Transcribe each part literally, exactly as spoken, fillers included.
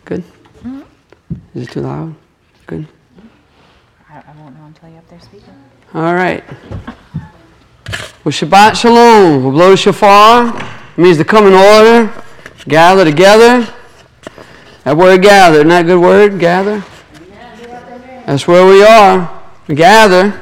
Good? Mm-hmm. Is it too loud? Good? I, I won't know until you're up there speaking. All right. Well, Shabbat Shalom. We'll blow the shofar. It means to come in order, gather together. That word gather, isn't that a good word? Gather? That's where we are. We gather.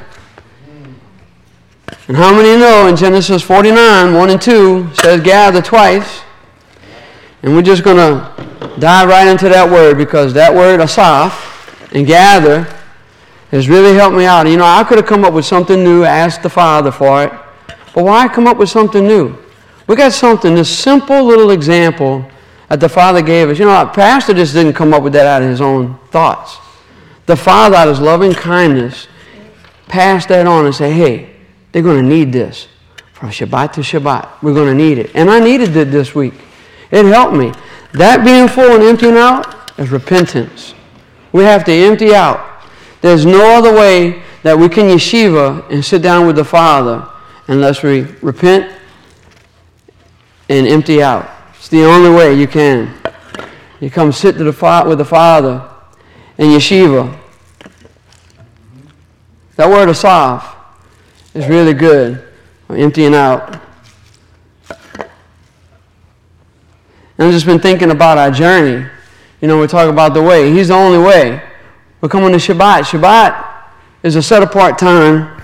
And how many know in Genesis forty-nine, one and two, says gather twice. And we're just going to dive right into that word because that word, asaf, and gather, has really helped me out. You know, I could have come up with something new, asked the Father for it. But why come up with something new? We got something, this simple little example that the Father gave us. You know, our pastor just didn't come up with that out of his own thoughts. The Father, out of his loving kindness, passed that on and said, hey, they're going to need this. From Shabbat to Shabbat, we're going to need it. And I needed it this week. It helped me. That being full and emptying out is repentance. We have to empty out. There's no other way that we can yeshiva and sit down with the Father unless we repent and empty out. It's the only way you can. You come sit to the fa- with the Father in yeshiva. That word asaf is really good for emptying out. And I've just been thinking about our journey. You know, we talk about the way. He's the only way. We're coming to Shabbat. Shabbat is a set-apart time.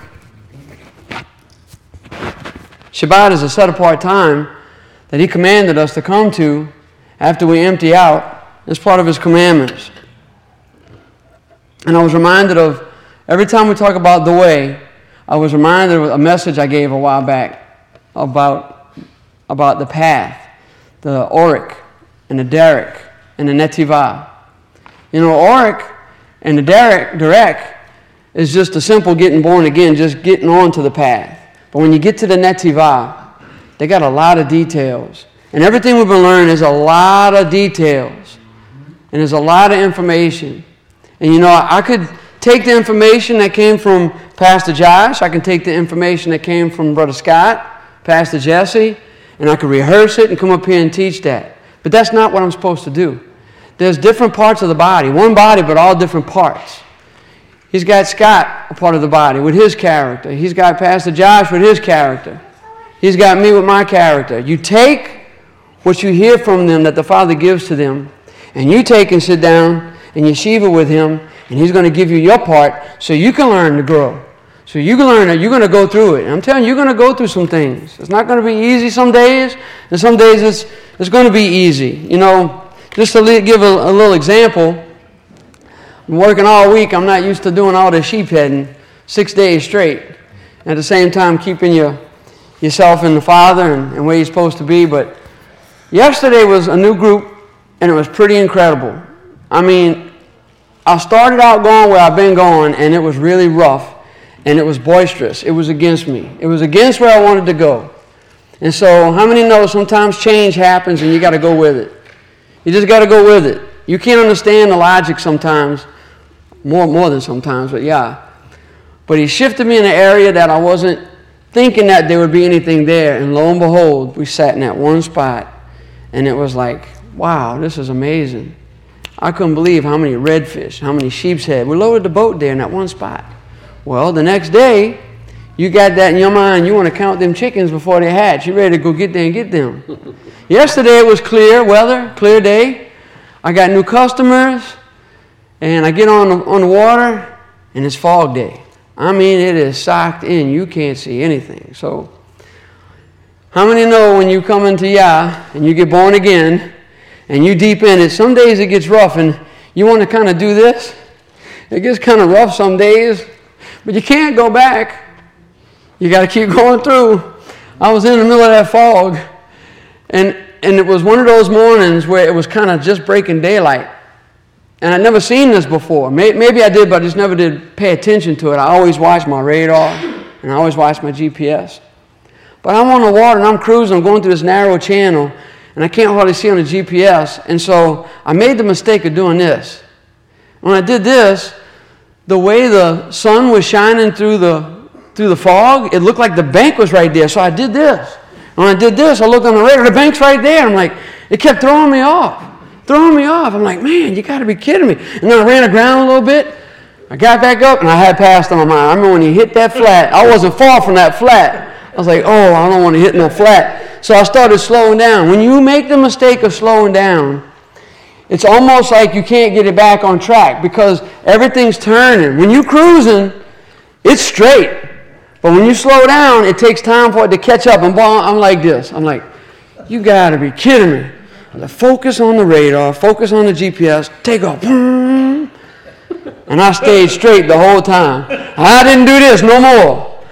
Shabbat is a set-apart time that He commanded us to come to after we empty out. It's part of His commandments. And I was reminded of, every time we talk about the way, I was reminded of a message I gave a while back about, about the path. The Orik and the Derek and the Netivah. You know, Orik and the Derek, Derek is just a simple getting born again, just getting onto the path. But when you get to the Netivah, they got a lot of details. And everything we've been learning is a lot of details. And there's a lot of information. And you know, I could take the information that came from Pastor Josh. I can take the information that came from Brother Scott, Pastor Jesse, and I could rehearse it and come up here and teach that. But that's not what I'm supposed to do. There's different parts of the body. One body, but all different parts. He's got Scott, a part of the body, with his character. He's got Pastor Josh with his character. He's got me with my character. You take what you hear from them that the Father gives to them, and you take and sit down in yeshiva with Him, and He's going to give you your part so you can learn to grow. So you can learn that you're going to go through it. And I'm telling you, you're going to go through some things. It's not going to be easy some days, and some days it's it's going to be easy. You know, just to give a, a little example, I'm working all week. I'm not used to doing all this sheep heading six days straight. At the same time, keeping your, yourself in the Father and, and where you're supposed to be. But yesterday was a new group, and it was pretty incredible. I mean, I started out going where I've been going, and it was really rough. And it was boisterous. It was against me. It was against where I wanted to go. And so, how many know sometimes change happens and you got to go with it? You just got to go with it. You can't understand the logic sometimes, more more than sometimes, but yeah. But He shifted me in an area that I wasn't thinking that there would be anything there. And lo and behold, we sat in that one spot. And it was like, wow, this is amazing. I couldn't believe how many redfish, how many sheep's head. We lowered the boat there in that one spot. Well, the next day, you got that in your mind. You want to count them chickens before they hatch. You're ready to go get there and get them. Yesterday, it was clear weather, clear day. I got new customers, and I get on the, on the water, and it's fog day. I mean, it is socked in. You can't see anything. So, how many know when you come into Yah, and you get born again, and you deep in it, some days it gets rough, and you want to kind of do this. It gets kind of rough some days. But you can't go back. You got to keep going through. I was in the middle of that fog, and and it was one of those mornings where it was kind of just breaking daylight. And I'd never seen this before. Maybe I did, but I just never did pay attention to it. I always watched my radar, and I always watched my G P S. But I'm on the water, and I'm cruising. I'm going through this narrow channel, and I can't hardly see on the G P S. And so I made the mistake of doing this. When I did this, the way the sun was shining through the through the fog, it looked like the bank was right there. So I did this. And when I did this, I looked on the radar, the bank's right there. I'm like, it kept throwing me off. throwing me off. I'm like, man, you got to be kidding me. And then I ran around a little bit. I got back up, and I had passed on my mind. I remember when he hit that flat, I wasn't far from that flat. I was like, oh, I don't want to hit no flat. So I started slowing down. When you make the mistake of slowing down, it's almost like you can't get it back on track because everything's turning. When you're cruising, it's straight. But when you slow down, it takes time for it to catch up. And boy, I'm like this. I'm like, you got to be kidding me. I'm like, focus on the radar, focus on the G P S, take off. And I stayed straight the whole time. I didn't do this no more.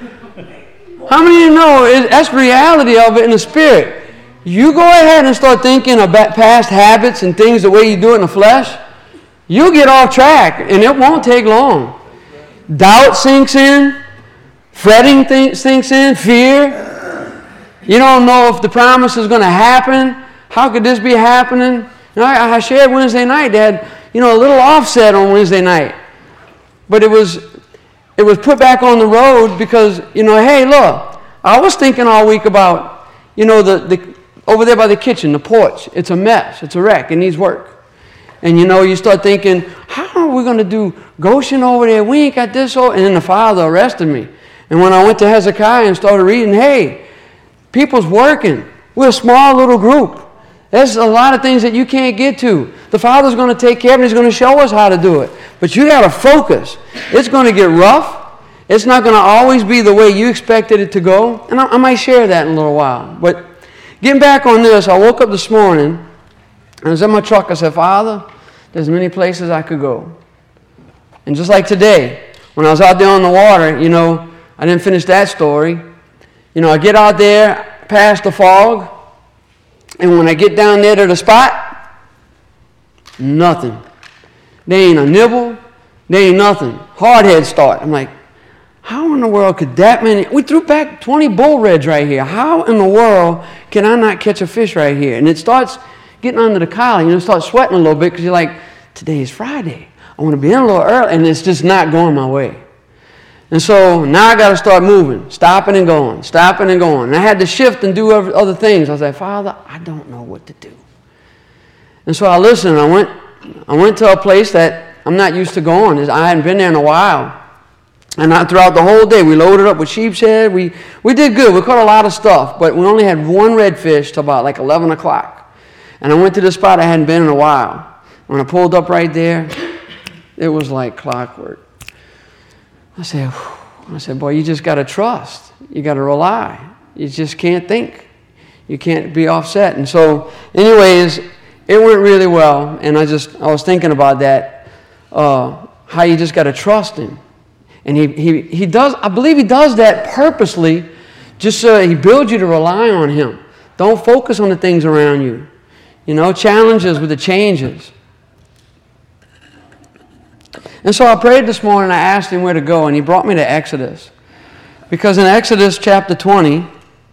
How many of you know it, that's the reality of it in the spirit? You go ahead and start thinking about past habits and things the way you do it in the flesh, you'll get off track, and it won't take long. Doubt sinks in. Fretting th- sinks in. Fear. You don't know if the promise is going to happen. How could this be happening? You know, I, I shared Wednesday night. They had, you know, a little offset on Wednesday night. But it was, it was put back on the road because, you know, hey, look, I was thinking all week about, you know, the, the over there by the kitchen, the porch. It's a mess. It's a wreck. It needs work. And, you know, you start thinking, how are we going to do Goshen over there? We ain't got this over. And then the father arrested me. And when I went to Hezekiah and started reading, hey, people's working. We're a small little group. There's a lot of things that you can't get to. The Father's going to take care of it. He's going to show us how to do it. But you got to focus. It's going to get rough. It's not going to always be the way you expected it to go. And I, I might share that in a little while. But getting back on this, I woke up this morning, and I was in my truck. I said, Father, there's many places I could go. And just like today, when I was out there on the water, you know, I didn't finish that story. You know, I get out there past the fog, and when I get down there to the spot, nothing. There ain't a nibble. There ain't nothing. Hard head start. I'm like, how in the world could that many? We threw back twenty bull reds right here. How in the world can I not catch a fish right here? And it starts getting under the collar. You know, start sweating a little bit because you're like, today is Friday. I want to be in a little early, and it's just not going my way. And so now I got to start moving, stopping and going, stopping and going. And I had to shift and do other things. I was like, Father, I don't know what to do. And so I listened. I went, I went to a place that I'm not used to going. I hadn't been there in a while. And I, throughout the whole day, we loaded up with sheep's head. We, we did good. We caught a lot of stuff. But we only had one redfish till about like eleven o'clock. And I went to this spot I hadn't been in a while. When I pulled up right there, it was like clockwork. I said, I said, boy, you just got to trust. You got to rely. You just can't think. You can't be offset. And so, anyways, it went really well. And I just, I was thinking about that, uh, how you just got to trust him. And he, he, he does, I believe he does that purposely, just so he builds you to rely on him. Don't focus on the things around you. You know, challenges with the changes. And so I prayed this morning, I asked him where to go, and he brought me to Exodus. Because in Exodus chapter twenty,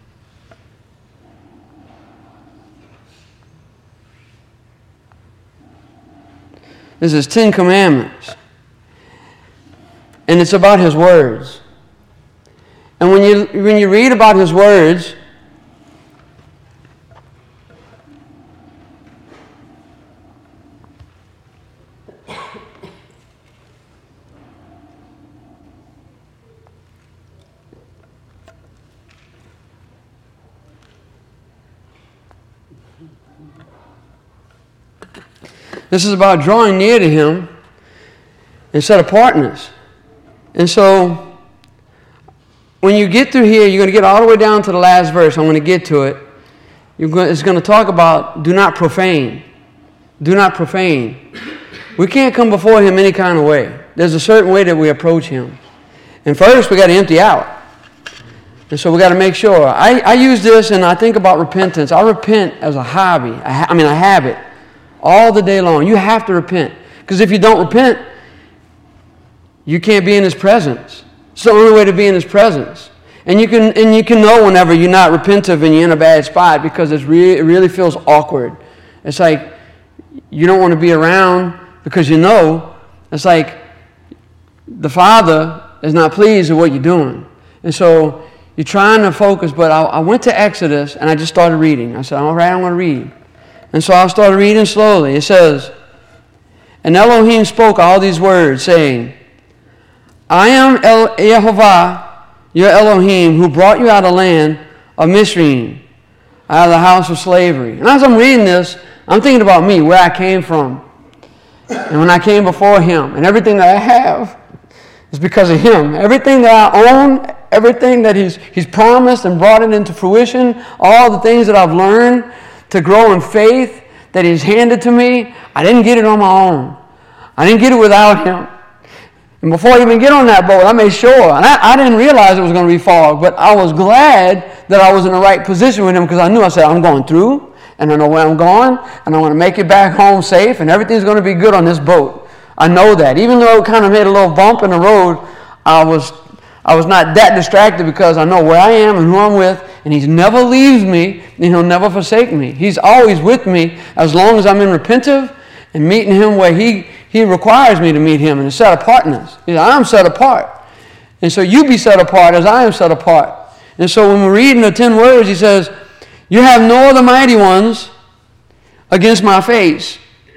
there's his Ten Commandments. And it's about his words. And when you, when you read about his words, this is about drawing near to him and set apartness. And so, when you get through here, you're going to get all the way down to the last verse. I'm going to get to it. You're going, it's going to talk about do not profane. Do not profane. We can't come before him any kind of way. There's a certain way that we approach him. And first, we got to empty out. And so we got to make sure. I, I use this and I think about repentance. I repent as a hobby. I, ha- I mean, a habit. All the day long. You have to repent. Because if you don't repent, you can't be in his presence. It's the only way to be in his presence. And you can and you can know whenever you're not repentive and you're in a bad spot because it's re- it really feels awkward. It's like you don't want to be around because you know. It's like the Father is not pleased with what you're doing. And so you're trying to focus. But I, I went to Exodus and I just started reading. I said, all right, I'm going to read. And so I started reading slowly. It says, and Elohim spoke all these words, saying, I am El- Yehovah, your Elohim, who brought you out of the land of Mizraim, out of the house of slavery. And as I'm reading this, I'm thinking about me, where I came from. And when I came before him, and everything that I have is because of him. Everything that I own, everything that he's, he's promised and brought it into fruition, all the things that I've learned to grow in faith that he's handed to me, I didn't get it on my own. I didn't get it without him. And before I even get on that boat, I made sure, and I, I didn't realize it was going to be fog, but I was glad that I was in the right position with him because I knew, I said, I'm going through, and I know where I'm going, and I want to make it back home safe, and everything's going to be good on this boat. I know that. Even though it kind of made a little bump in the road, I was I was not that distracted because I know where I am and who I'm with, and He never leaves me, and He'll never forsake me. He's always with me as long as I'm in repentive and meeting Him where He, he requires me to meet Him in set apartness. He said, I'm set apart. And so you be set apart as I am set apart. And so when we're reading the ten words, He says, you have no other mighty ones against my face.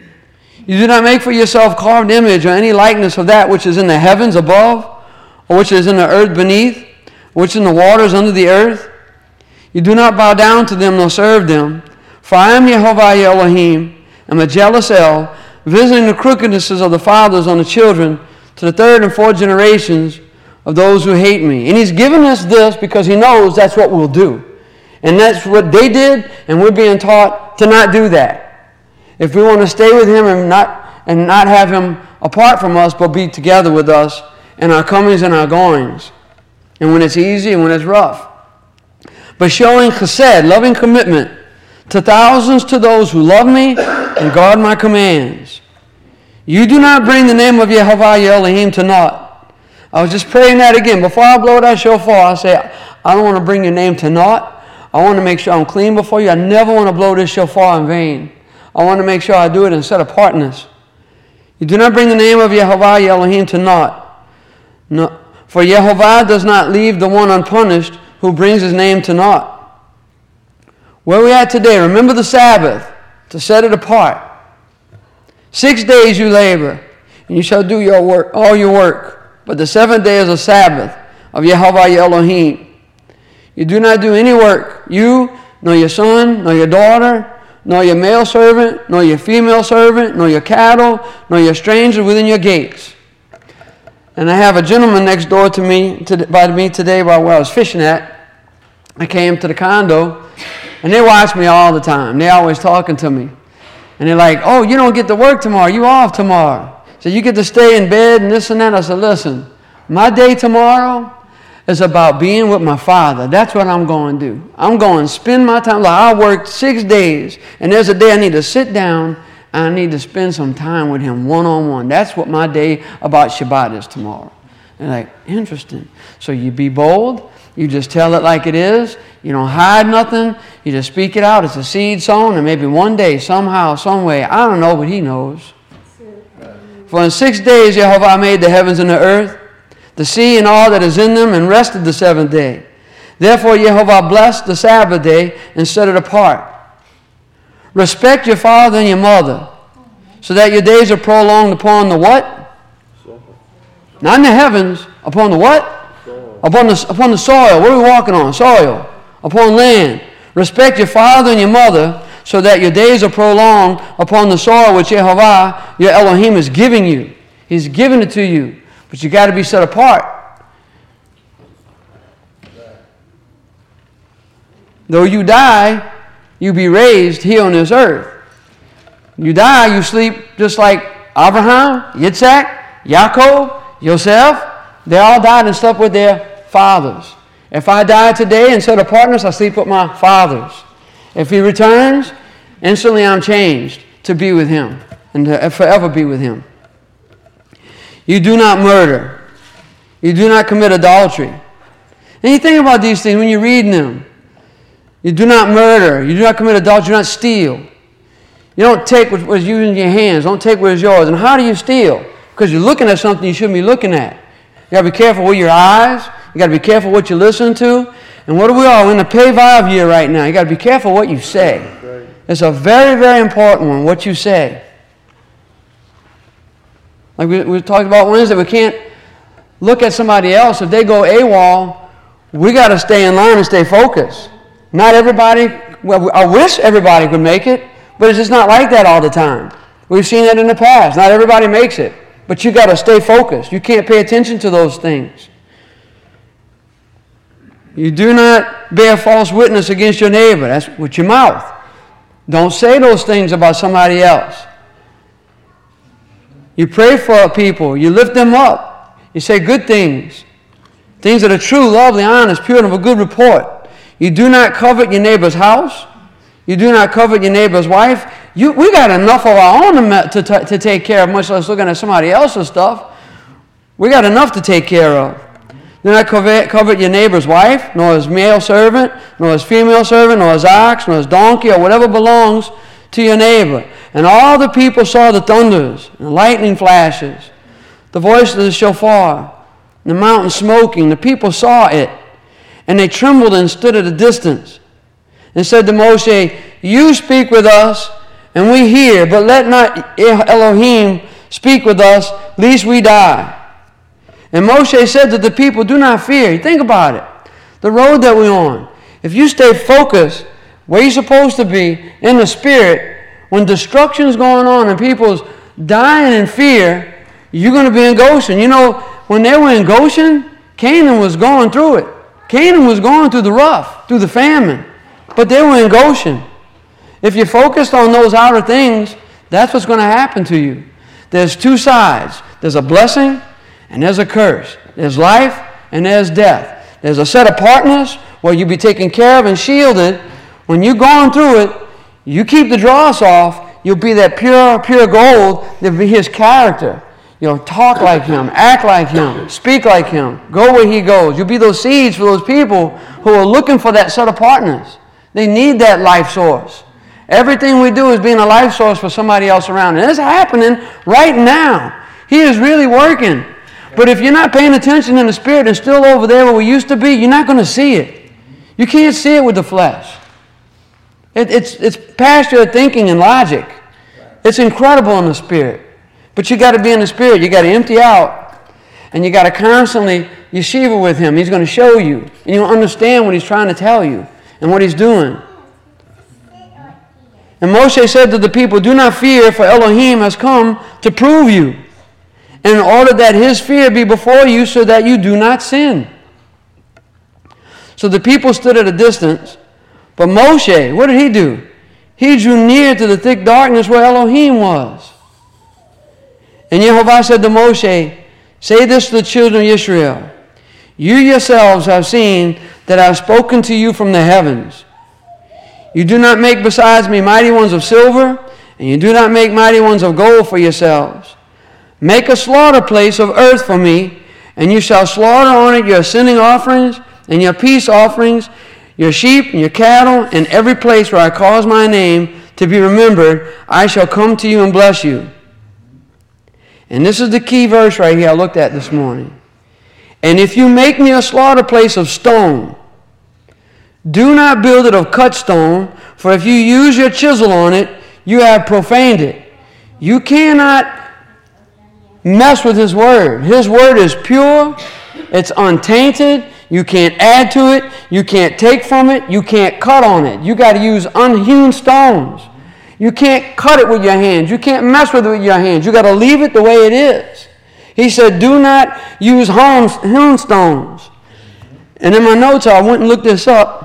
You do not make for yourself carved image or any likeness of that which is in the heavens above, or which is in the earth beneath, or which is in the waters under the earth. You do not bow down to them nor serve them. For I am Yehovah your Elohim, I'm a jealous El, visiting the crookednesses of the fathers on the children to the third and fourth generations of those who hate me. And He's given us this because He knows that's what we'll do. And that's what they did, and we're being taught to not do that. If we want to stay with Him and not and not have Him apart from us, but be together with us in our comings and our goings, and when it's easy and when it's rough. But showing chesed, loving commitment, to thousands to those who love me and guard my commands. You do not bring the name of Yehovah your Elohim to naught. I was just praying that again. Before I blow that shofar, I say, I don't want to bring your name to naught. I want to make sure I'm clean before you. I never want to blow this shofar in vain. I want to make sure I do it in set apartness. You do not bring the name of Yehovah your Elohim to naught. No, for Yehovah does not leave the one unpunished who brings his name to naught. Where we at today, remember the Sabbath, to set it apart. Six days you labor, and you shall do your work, all your work. But the seventh day is a Sabbath of Yehovah your Elohim. You do not do any work, you, nor your son, nor your daughter, nor your male servant, nor your female servant, nor your cattle, nor your stranger within your gates. And I have a gentleman next door to me, to, by me today where I was fishing at. I came to the condo, and they watch me all the time. They always talking to me. And they're like, oh, you don't get to work tomorrow. You off tomorrow. So you get to stay in bed and this and that. I said, listen, my day tomorrow is about being with my Father. That's what I'm going to do. I'm going to spend my time. Like I worked six days, and there's a day I need to sit down and I need to spend some time with Him one-on-one. That's what my day about Shabbat is tomorrow. And like, interesting. So you be bold. You just tell it like it is. You don't hide nothing. You just speak it out. It's a seed sown, and maybe one day, somehow, some way, I don't know, but He knows. For in six days Yehovah made the heavens and the earth, the sea and all that is in them, and rested the seventh day. Therefore Yehovah blessed the Sabbath day and set it apart. Respect your father and your mother, so that your days are prolonged upon the what? Not in the heavens, upon the what? Upon the, upon the soil. What are we walking on? Soil. Upon land. Respect your father and your mother, so that your days are prolonged upon the soil which Yehovah, your Elohim, is giving you. He's giving it to you. But you got to be set apart. Though you die, you be raised here on this earth. You die, you sleep just like Abraham, Yitzhak, Yaakov, Yosef. They all died and slept with their fathers. If I die today and set apartness, I sleep with my fathers. If He returns, instantly I'm changed to be with Him and to forever be with Him. You do not murder. You do not commit adultery. And you think about these things when you're reading them. You do not murder. You do not commit adultery. You do not steal. You don't take what was used in your hands. Don't take what is yours. And how do you steal? Because you're looking at something you shouldn't be looking at. You got to be careful with your eyes. You got to be careful what you listen to. And what are we all in the pay vive year right now? You got to be careful what you say. It's a very, very important one, what you say. Like we, we talked about Wednesday, we can't look at somebody else. If they go AWOL, we got to stay in line and stay focused. Not everybody, well, I wish everybody could make it, but it's just not like that all the time. We've seen that in the past. Not everybody makes it, but you got to stay focused. You can't pay attention to those things. You do not bear false witness against your neighbor. That's with your mouth. Don't say those things about somebody else. You pray for people. You lift them up. You say good things. Things that are true, lovely, honest, pure, and of a good report. You do not covet your neighbor's house. You do not covet your neighbor's wife. You, we got enough of our own to, to, to take care of, much less looking at somebody else's stuff. We got enough to take care of. Do not covet, covet your neighbor's wife, nor his male servant, nor his female servant, nor his ox, nor his donkey, or whatever belongs to your neighbor. And all the people saw the thunders, and the lightning flashes, the voice of the shofar, the mountain smoking. The people saw it, and they trembled and stood at a distance, and said to Moshe, you speak with us, and we hear, but let not Elohim speak with us, lest we die. And Moshe said to the people, do not fear. Think about it. The road that we're on. If you stay focused where you're supposed to be in the Spirit, when destruction's going on and people's dying in fear, you're going to be in Goshen. You know, when they were in Goshen, Canaan was going through it. Canaan was going through the rough, through the famine. But they were in Goshen. If you're focused on those outer things, that's what's going to happen to you. There's two sides. There's a blessing and there's a curse. There's life and there's death. There's a set apartness where you'll be taken care of and shielded. When you're going through it, you keep the dross off, you'll be that pure, pure gold. There'll be his character. You'll talk like him, act like him, speak like him, go where he goes. You'll be those seeds for those people who are looking for that set apartness. They need that life source. Everything we do is being a life source for somebody else around. And it's happening right now. He is really working. But if you're not paying attention in the Spirit and still over there where we used to be, you're not going to see it. You can't see it with the flesh. It, it's, it's past your thinking and logic. It's incredible in the Spirit. But you got to be in the Spirit. You got to empty out. And you got to constantly yeshiva with Him. He's going to show you. And you'll understand what He's trying to tell you and what He's doing. And Moshe said to the people, do not fear, for Elohim has come to prove you, in order that His fear be before you, so that you do not sin. So the people stood at a distance, but Moshe, what did he do? He drew near to the thick darkness where Elohim was. And Yehovah said to Moshe, say this to the children of Israel, you yourselves have seen that I have spoken to you from the heavens. You do not make besides me mighty ones of silver, and you do not make mighty ones of gold for yourselves. Make a slaughter place of earth for me, and you shall slaughter on it your ascending offerings and your peace offerings, your sheep and your cattle, and every place where I cause my name to be remembered, I shall come to you and bless you. And this is the key verse right here I looked at this morning. And if you make me a slaughter place of stone, do not build it of cut stone, for if you use your chisel on it, you have profaned it. You cannot mess with His Word. His Word is pure. It's untainted. You can't add to it. You can't take from it. You can't cut on it. You got to use unhewn stones. You can't cut it with your hands. You can't mess with it with your hands. You got to leave it the way it is. He said, do not use hewn stones. And in my notes, I went and looked this up.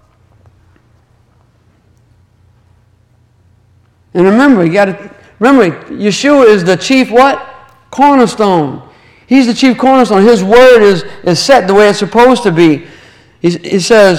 And remember, you got to remember, Yeshua is the chief what? Cornerstone. He's the chief cornerstone. His word is, is set the way it's supposed to be. He, he says,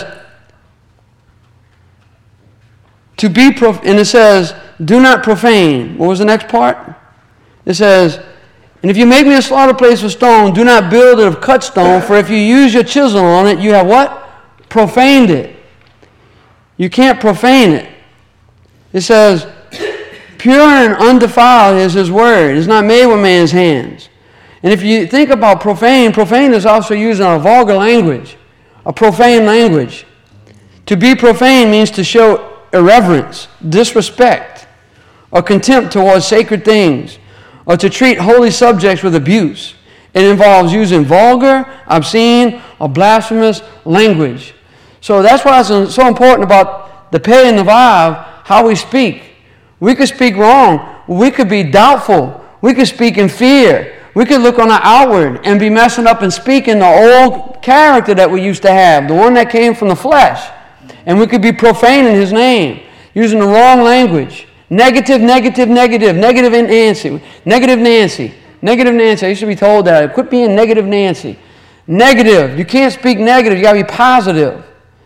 to be, prof- and it says, do not profane. What was the next part? It says, and if you make me a slaughter place of stone, do not build it of cut stone, for if you use your chisel on it, you have what? Profaned it. You can't profane it. It says, pure and undefiled is His word. It's not made with man's hands. And if you think about profane, profane is also used in a vulgar language, a profane language. To be profane means to show irreverence, disrespect, or contempt towards sacred things, or to treat holy subjects with abuse. It involves using vulgar, obscene, or blasphemous language. So that's why it's so important about the pay and the vow, how we speak. We could speak wrong. We could be doubtful. We could speak in fear. We could look on the outward and be messing up and speaking the old character that we used to have, the one that came from the flesh. And we could be profaning his name, using the wrong language. Negative, negative, negative, negative Nancy, negative Nancy, negative Nancy. I used to be told that. Quit being negative Nancy. Negative. You can't speak negative. You got to be positive.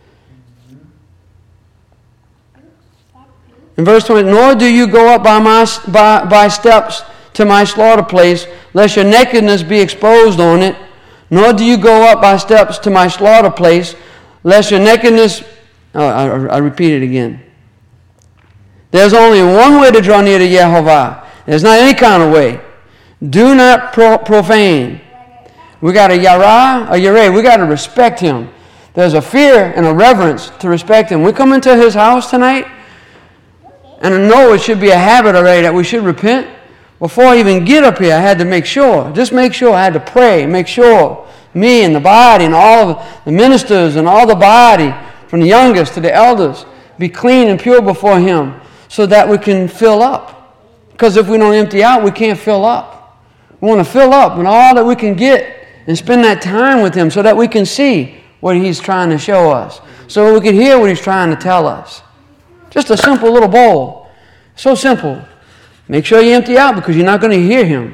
In verse twenty, nor do you go up by, my, by, by steps to my slaughter place, lest your nakedness be exposed on it. Nor do you go up by steps to my slaughter place, lest your nakedness... Oh, I, I repeat it again. There's only one way to draw near to Yehovah. There's not any kind of way. Do not pro- profane. We got a yara, a yare. We got to respect him. There's a fear and a reverence to respect him. We come into his house tonight, and I know it should be a habit already that we should repent. Before I even get up here, I had to make sure, just make sure, I had to pray, make sure, me and the body and all of the ministers and all the body, from the youngest to the elders, be clean and pure before him so that we can fill up. Because if we don't empty out, we can't fill up. We want to fill up and all that we can get and spend that time with him so that we can see what he's trying to show us, so we can hear what he's trying to tell us. Just a simple little bowl. So simple. Make sure you empty out because you're not going to hear him.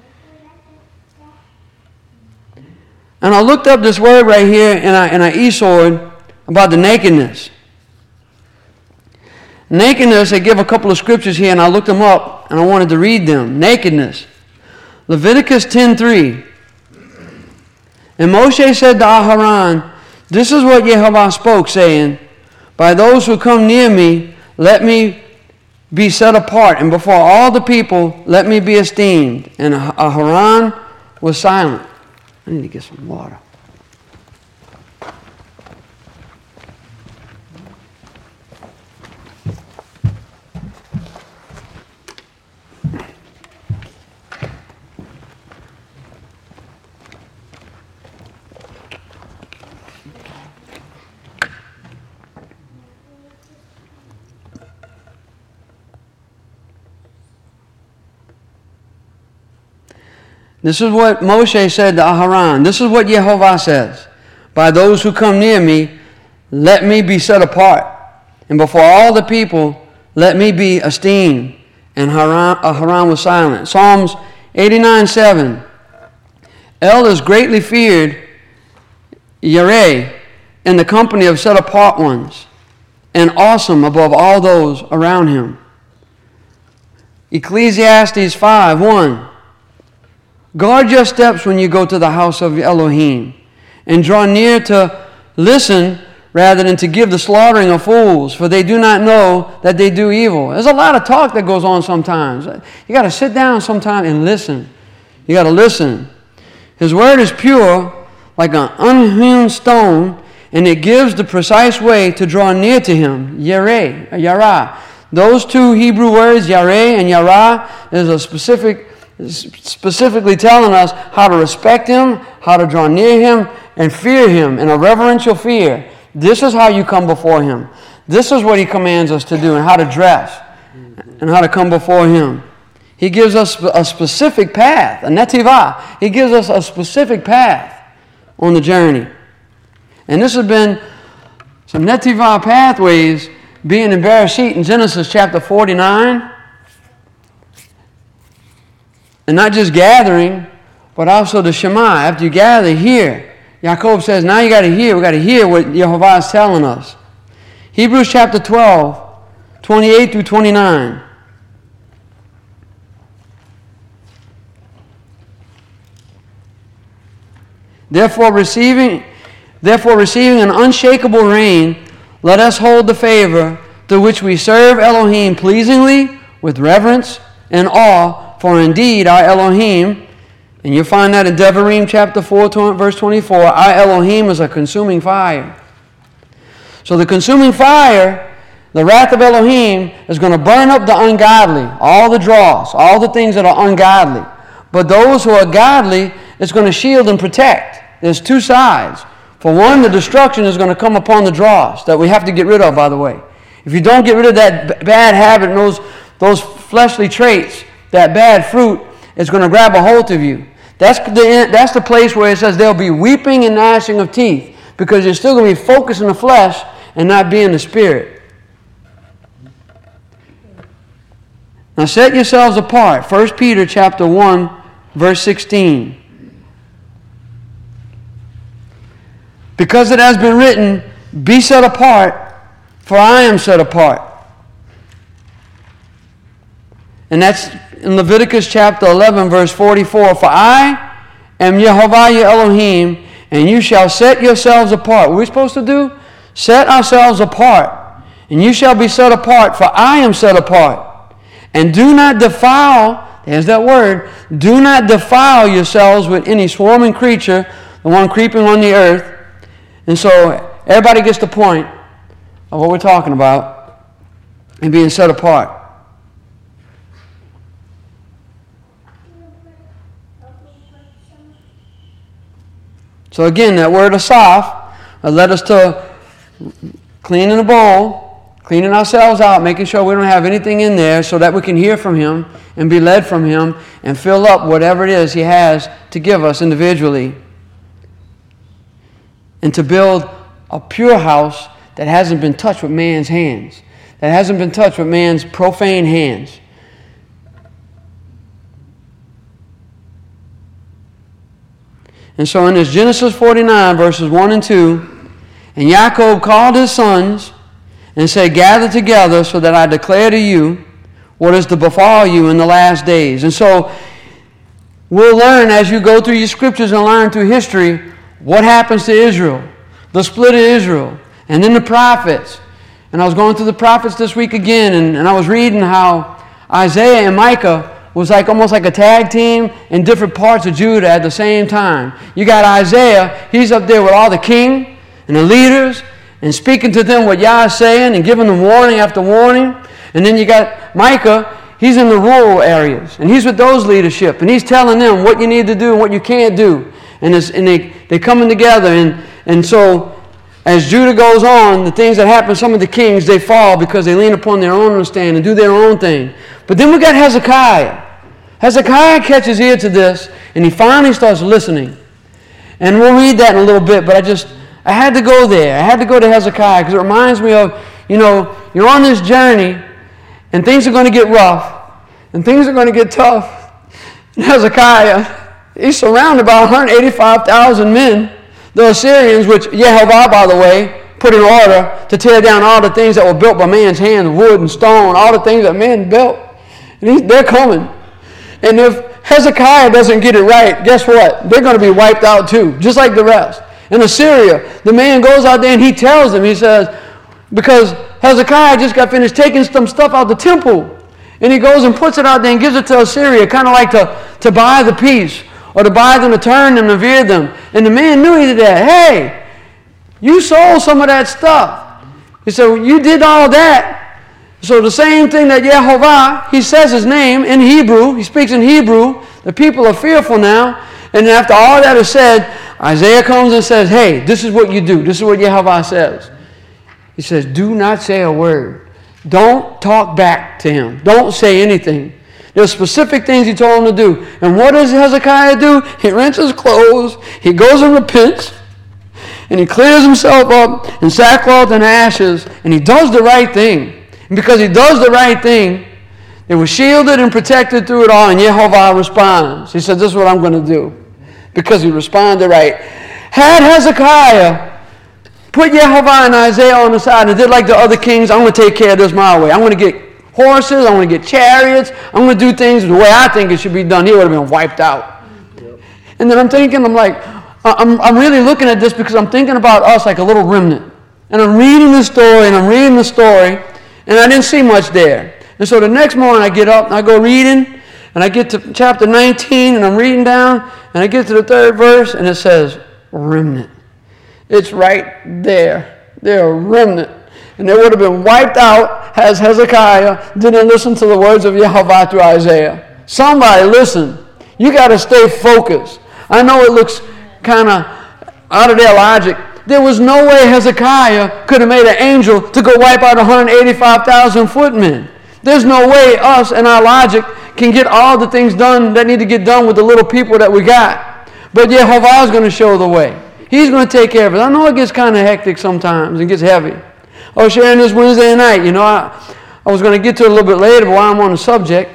And I looked up this word right here in our, in our e-sword about the nakedness. Nakedness, I give a couple of scriptures here, and I looked them up, and I wanted to read them. Nakedness. Leviticus ten three. And Moshe said to Aharon, this is what Yehovah spoke, saying, by those who come near me, let me be set apart, and before all the people, let me be esteemed. And Aharon was silent. I need to get some water. This is what Moshe said to Aharon. This is what Yehovah says. By those who come near me, let me be set apart. And before all the people, let me be esteemed. And Aharon, Aharon was silent. Psalms eighty-nine seven. Elders greatly feared Yireh in the company of set apart ones, and awesome above all those around him. Ecclesiastes five one. Guard your steps when you go to the house of Elohim, and draw near to listen rather than to give the slaughtering of fools, for they do not know that they do evil. There's a lot of talk that goes on sometimes. You got to sit down sometime and listen. You got to listen. His word is pure, like an unhewn stone, and it gives the precise way to draw near to him. Yireh, yara. Those two Hebrew words, Yireh and yara, is a specific specifically telling us how to respect him, how to draw near him, and fear him in a reverential fear. This is how you come before him. This is what he commands us to do, and how to dress, and how to come before him. He gives us a specific path, a netivah. He gives us a specific path on the journey. And this has been some netivah pathways being in Bereshit in Genesis chapter forty-nine. And not just gathering, but also the Shema. After you gather, hear. Yaakov says, now you got to hear. We got to hear what Yehovah is telling us. Hebrews chapter twelve, twenty-eight through twenty-nine. Therefore, receiving, therefore receiving an unshakable rain, let us hold the favor to which we serve Elohim pleasingly, with reverence and awe. For indeed, our Elohim, and you'll find that in Devarim chapter four, verse twenty-four, our Elohim is a consuming fire. So the consuming fire The wrath of Elohim is going to burn up the ungodly, all the dross, all the things that are ungodly. But those who are godly, it's going to shield and protect. There's two sides. For one, the destruction is going to come upon the dross that we have to get rid of, by the way. If you don't get rid of that b- bad habit and those, those fleshly traits, that bad fruit, it's going to grab a hold of you. That's the, that's the place where it says there'll be weeping and gnashing of teeth, because you're still going to be focused in the flesh and not be in the spirit. Now set yourselves apart. First Peter chapter one, verse sixteen. Because it has been written, be set apart, for I am set apart. And that's in Leviticus chapter eleven, verse forty-four. For I am Yehovah your Elohim, and you shall set yourselves apart. What are we supposed to do? Set ourselves apart. And you shall be set apart, for I am set apart. And do not defile, there's that word, do not defile yourselves with any swarming creature, the one creeping on the earth. And so everybody gets the point of what we're talking about and being set apart. So again, that word asaf uh, led us to cleaning the bowl, cleaning ourselves out, making sure we don't have anything in there so that we can hear from Him and be led from Him and fill up whatever it is He has to give us individually. And to build a pure house that hasn't been touched with man's hands, that hasn't been touched with man's profane hands. And so in this Genesis forty-nine, verses one and two, and Jacob called his sons and said, gather together so that I declare to you what is to befall you in the last days. And so we'll learn as you go through your scriptures and learn through history what happens to Israel, the split of Israel, and then the prophets. And I was going through the prophets this week again, and, and I was reading how Isaiah and Micah was like almost like a tag team in different parts of Judah at the same time. You got Isaiah, he's up there with all the king and the leaders and speaking to them what Yah is saying and giving them warning after warning. And then you got Micah, he's in the rural areas, and he's with those leadership, and he's telling them what you need to do and what you can't do. And, it's, and they, they're coming together. And, and so as Judah goes on, the things that happen, some of the kings, they fall because they lean upon their own understanding and do their own thing. But then we got Hezekiah. Hezekiah catches ear to this, and he finally starts listening. And we'll read that in a little bit, but I just, I had to go there. I had to go to Hezekiah because it reminds me of, you know, you're on this journey, and things are going to get rough, and things are going to get tough. And Hezekiah, he's surrounded by one hundred eighty-five thousand men, the Assyrians, which Yehovah, by the way, put in order to tear down all the things that were built by man's hands, wood and stone, all the things that men built. And he, they're coming. And if Hezekiah doesn't get it right, guess what? They're going to be wiped out too, just like the rest. In Assyria, the man goes out there and he tells them, he says, because Hezekiah just got finished taking some stuff out the temple, and he goes and puts it out there and gives it to Assyria, kind of like to, to buy the peace, or to buy them, to turn them, to veer them. And the man knew he did that. Hey, you sold some of that stuff. He said, well, you did all that. So the same thing that Yehovah, he says his name in Hebrew, he speaks in Hebrew, the people are fearful now. And after all that is said, Isaiah comes and says, hey, this is what you do. This is what Yehovah says. He says, do not say a word. Don't talk back to him. Don't say anything. There's specific things he told him to do. And what does Hezekiah do? He rinses his clothes, he goes and repents, and he clears himself up in sackcloth and ashes, and he does the right thing. And because he does the right thing, they were shielded and protected through it all, and Yehovah responds. He said, this is what I'm going to do. Because he responded right. Had Hezekiah put Yehovah and Isaiah on the side and did like the other kings, I'm going to take care of this my way. I'm going to get horses, I'm going to get chariots, I'm going to do things the way I think it should be done. He would have been wiped out. Yep. And then I'm thinking, I'm like, I'm, I'm really looking at this because I'm thinking about us like a little remnant. And I'm reading the story, and I'm reading the story, and I didn't see much there. And so the next morning I get up, and I go reading, and I get to chapter nineteen, and I'm reading down, and I get to the third verse, and it says, remnant. It's right there. They're a remnant. and they would have been wiped out as Hezekiah didn't listen to the words of Yahweh through Isaiah. Somebody listen. You got to stay focused. I know it looks kind of out of their logic. There was no way Hezekiah could have made an angel to go wipe out one hundred eighty-five thousand footmen. There's no way us and our logic can get all the things done that need to get done with the little people that we got. But Yehovah is going to show the way. He's going to take care of it. I know it gets kind of hectic sometimes and gets heavy. I was sharing this Wednesday night. You know, I, I was going to get to it a little bit later, but while I'm on the subject,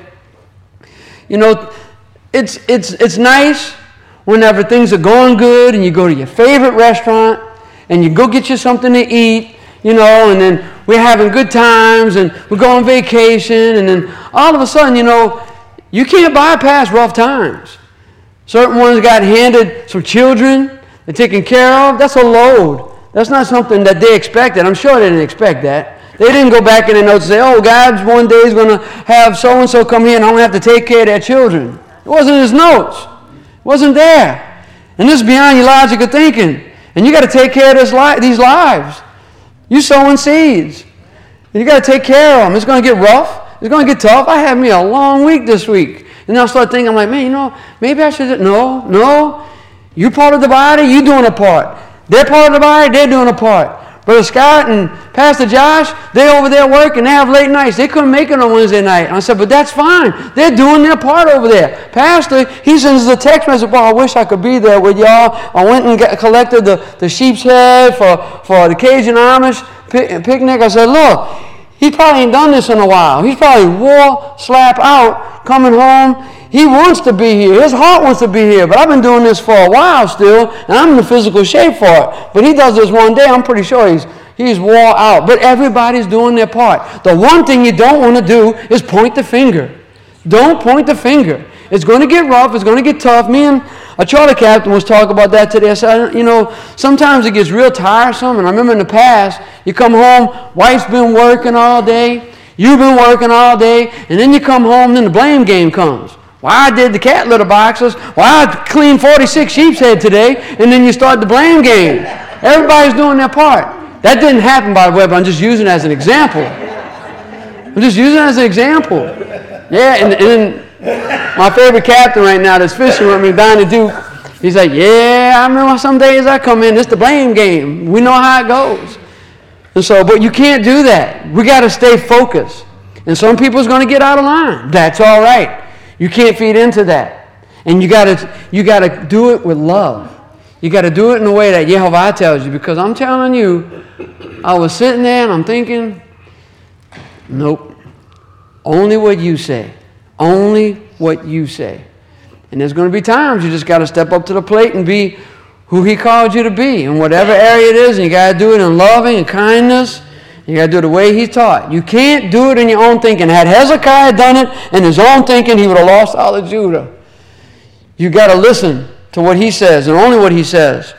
you know, it's, it's, it's nice whenever things are going good and you go to your favorite restaurant and you go get you something to eat, you know, and then we're having good times and we go on vacation, and then all of a sudden, you know, you can't bypass rough times. Certain ones got handed some children they're taken care of. That's a load. That's not something that they expected. I'm sure they didn't expect that. They didn't go back in their notes and say, oh, God one day is going to have so-and-so come here and I'm going to have to take care of their children. It wasn't in his notes. It wasn't there. And this is beyond your logical thinking. And you got to take care of this li- these lives. You sowing seeds. And you got to take care of them. It's going to get rough. It's going to get tough. I had me a long week this week. And then I start thinking, I'm like, man, you know, maybe I should. No, no. You're part of the body. You're doing a part. They're part of the body. They're doing a part. Brother Scott and Pastor Josh, they over there working. They have late nights. They couldn't make it on Wednesday night. And I said, but that's fine. They're doing their part over there. Pastor, he sends us a text message, well, I wish I could be there with y'all. I went and got, collected the, the sheep's head for, for the Cajun Amish picnic. I said, look, he probably ain't done this in a while. He's probably wore, slap out, coming home. He wants to be here. His heart wants to be here. But I've been doing this for a while still, and I'm in the physical shape for it. But he does this one day. I'm pretty sure he's he's wore out. But everybody's doing their part. The one thing you don't want to do is point the finger. Don't point the finger. It's going to get rough. It's going to get tough. Me and a charter captain was talking about that today. I said, you know, sometimes it gets real tiresome. And I remember in the past, you come home, wife's been working all day, you've been working all day, and then you come home, and then the blame game comes. Well, I did the cat litter boxes. Well, I cleaned forty-six sheep's head today, and then you start the blame game. Everybody's doing their part. That didn't happen, by the way, but I'm just using it as an example. I'm just using it as an example. Yeah, and, and my favorite captain right now that's fishing with me, Donnie Duke, he's like, yeah, I remember some days I come in, it's the blame game. We know how it goes. And so, but you can't do that. We got to stay focused. And some people's going to get out of line. That's all right. You can't feed into that. And you got to you got to do it with love. You got to do it in a way that Yehovah tells you. Because I'm telling you, I was sitting there and I'm thinking, nope. Only what you say. Only what you say. And there's going to be times you just got to step up to the plate and be who he called you to be. In whatever area it is, and you got to do it in loving and kindness. You got to do it the way he taught. You can't do it in your own thinking. Had Hezekiah done it in his own thinking, he would have lost all of Judah. You got to listen to what he says and only what he says.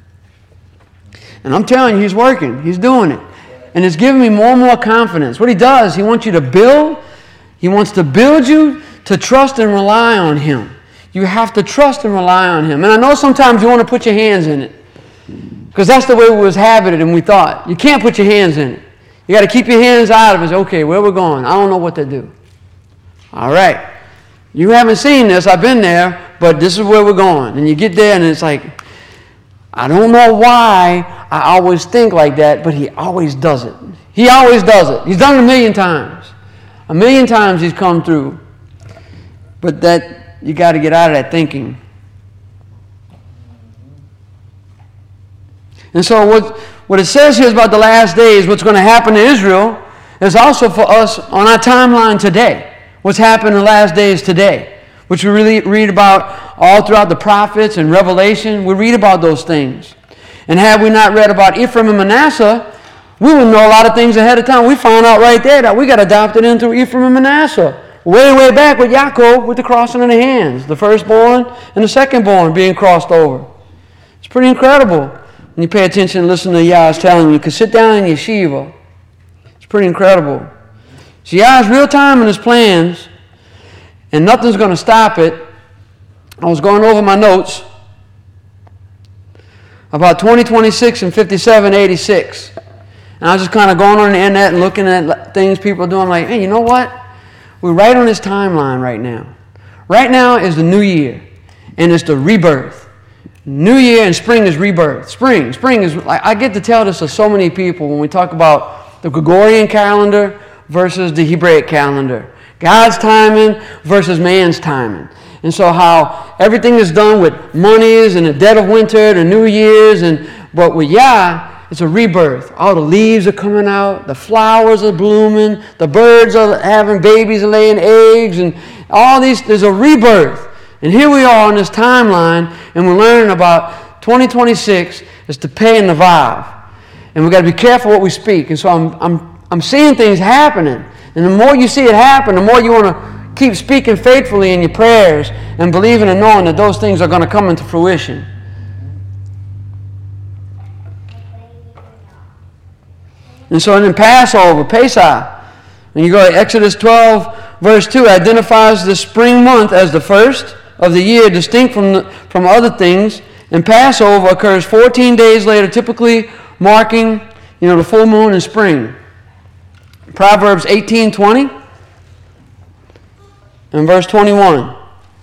And I'm telling you, he's working. He's doing it. And it's giving me more and more confidence. What he does, he wants you to build. He wants to build you to trust and rely on him. You have to trust and rely on him. And I know sometimes you want to put your hands in it. Because that's the way we was habited and we thought. You can't put your hands in it. You got to keep your hands out of it. Okay, where we're going? I don't know what to do. All right. You haven't seen this. I've been there, but this is where we're going. And you get there and it's like, I don't know why I always think like that, but he always does it. He always does it. He's done it a million times. A million times he's come through. But that, you got to get out of that thinking. And so what, what it says here is about the last days, what's going to happen to Israel, is also for us on our timeline today. What's happened in the last days today, which we really read about all throughout the prophets and Revelation. We read about those things. And had we not read about Ephraim and Manasseh, we would know a lot of things ahead of time. We found out right there that we got adopted into Ephraim and Manasseh. Way, way back with Yaakov with the crossing of the hands. The firstborn and the secondborn being crossed over. It's pretty incredible. When you pay attention and listen to Yah's telling you, you can sit down in yeshiva. It's pretty incredible. So Yah's real time in his plans, and nothing's going to stop it. I was going over my notes about twenty twenty-six and fifty-seven eighty-six. And I was just kind of going on the internet and looking at things people are doing, like, hey, you know what? We're right on this timeline right now. Right now is the new year, and it's the rebirth. New year and spring is rebirth. Spring, spring is, like, I get to tell this to so many people when we talk about the Gregorian calendar versus the Hebraic calendar. God's timing versus man's timing. And so how everything is done with monies and the dead of winter, the New Year's, and but with Yah, it's a rebirth. All the leaves are coming out, the flowers are blooming, the birds are having babies and laying eggs, and all these, there's a rebirth. And here we are on this timeline, and we're learning about twenty twenty-six is the pay and the vow. And we've got to be careful what we speak. And so I'm, I'm, I'm seeing things happening. And the more you see it happen, the more you want to keep speaking faithfully in your prayers and believing and knowing that those things are going to come into fruition. And so in the Passover, Pesach, when you go to Exodus twelve, verse two, identifies the spring month as the first of the year, distinct from, the, from other things. And Passover occurs fourteen days later, typically marking, you know, the full moon in spring. Proverbs eighteen twenty and verse twenty-one.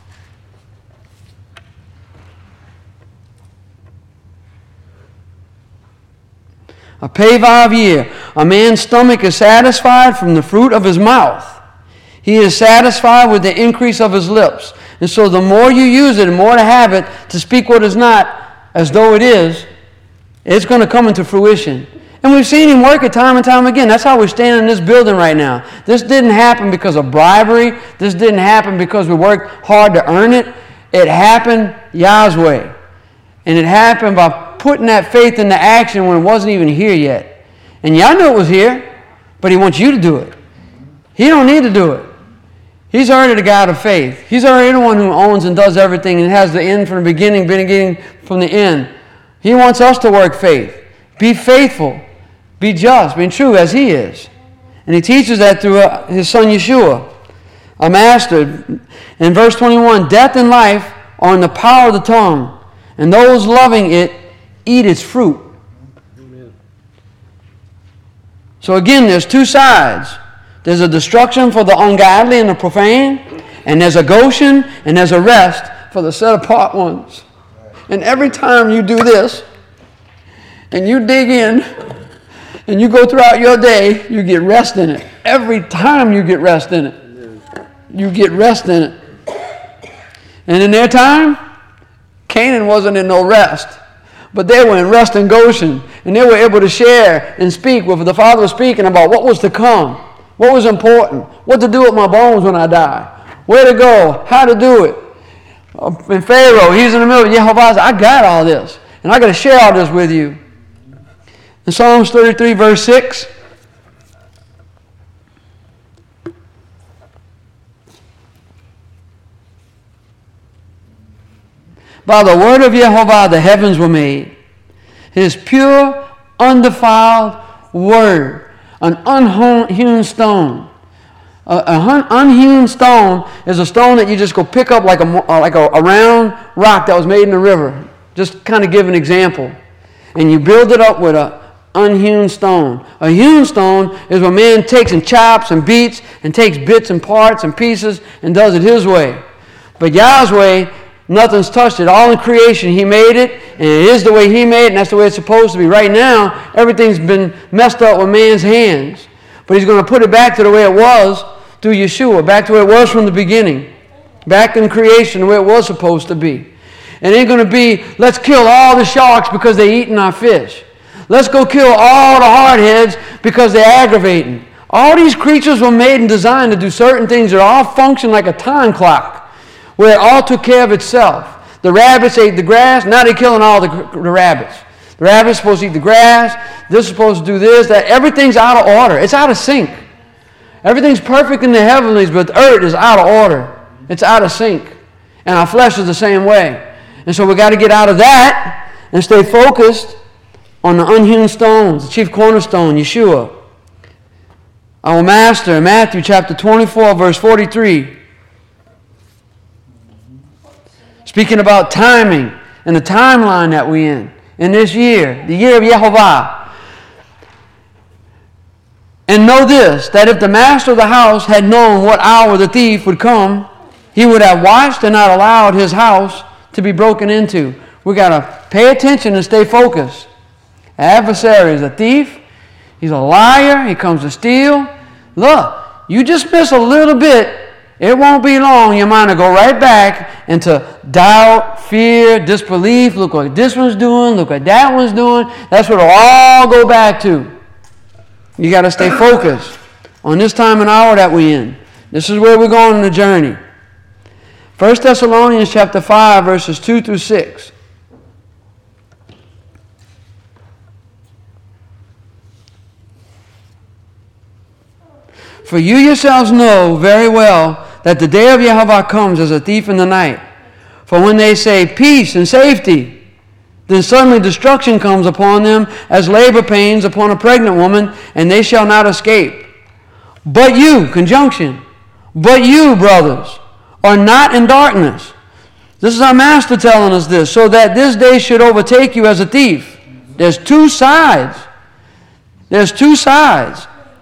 A Pevav year. A man's stomach is satisfied from the fruit of his mouth. He is satisfied with the increase of his lips. And so the more you use it, the more to have it, to speak what is not as though it is, it's going to come into fruition. And we've seen him work it time and time again. That's how we're standing in this building right now. This didn't happen because of bribery. This didn't happen because we worked hard to earn it. It happened Yah's way. And it happened by putting that faith into action when it wasn't even here yet. And Yah knew it was here, but he wants you to do it. He don't need to do it. He's already the God of faith. He's already the one who owns and does everything and has the end from the beginning, beginning from the end. He wants us to work faith. Be faithful. Be just. Be true as he is. And he teaches that through his son Yeshua, a master. In verse twenty-one, death and life are in the power of the tongue, and those loving it eat its fruit. Amen. So again, there's two sides. There's a destruction for the ungodly and the profane, and there's a Goshen, and there's a rest for the set-apart ones. And every time you do this, and you dig in, and you go throughout your day, you get rest in it. Every time you get rest in it, you get rest in it. And in their time, Canaan wasn't in no rest. But they were in rest in Goshen, and they were able to share and speak with the Father was speaking about what was to come, what was important, what to do with my bones when I die, where to go, how to do it. And Pharaoh, he's in the middle of Yehovah, I got all this, and I got to share all this with you. In Psalms thirty-three, verse six, by the word of Yehovah the heavens were made. His pure, undefiled word, an unhewn stone. A, a unhewn stone is a stone that you just go pick up like a like a, a round rock that was made in the river. Just kind of give an example, and you build it up with a unhewn stone. A hewn stone is when man takes and chops and beats and takes bits and parts and pieces and does it his way. But Yah's way, nothing's touched it. All in creation, he made it, and it is the way he made it, and that's the way it's supposed to be. Right now, everything's been messed up with man's hands. But he's going to put it back to the way it was through Yeshua, back to where it was from the beginning. Back in creation, the way it was supposed to be. It ain't going to be, let's kill all the sharks because they're eating our fish. Let's go kill all the hardheads because they're aggravating. All these creatures were made and designed to do certain things that all function like a time clock, where it all took care of itself. The rabbits ate the grass, now they're killing all the, the rabbits. The rabbit's supposed to eat the grass, this is supposed to do this, that. Everything's out of order. It's out of sync. Everything's perfect in the heavenlies, but the earth is out of order. It's out of sync. And our flesh is the same way. And so we got to get out of that and stay focused on the unhewn stones, the chief cornerstone, Yeshua. Our master in Matthew chapter twenty-four, verse forty-three. Speaking about timing and the timeline that we're in, in this year, the year of Yehovah. And know this, that if the master of the house had known what hour the thief would come, he would have watched and not allowed his house to be broken into. We got to pay attention and stay focused. Adversary is a thief. He's a liar. He comes to steal. Look, you just miss a little bit, it won't be long. Your mind will go right back into doubt, fear, disbelief. Look what this one's doing. Look what that one's doing. That's what it'll all go back to. You got to stay focused on this time and hour that we're in. This is where we're going on the journey. First Thessalonians chapter five, verses two through six. For you yourselves know very well that the day of Yehovah comes as a thief in the night. For when they say peace and safety, then suddenly destruction comes upon them as labor pains upon a pregnant woman, and they shall not escape. But you, conjunction, but you, brothers, are not in darkness. This is our master telling us this, so that this day should overtake you as a thief. There's two sides. There's two sides.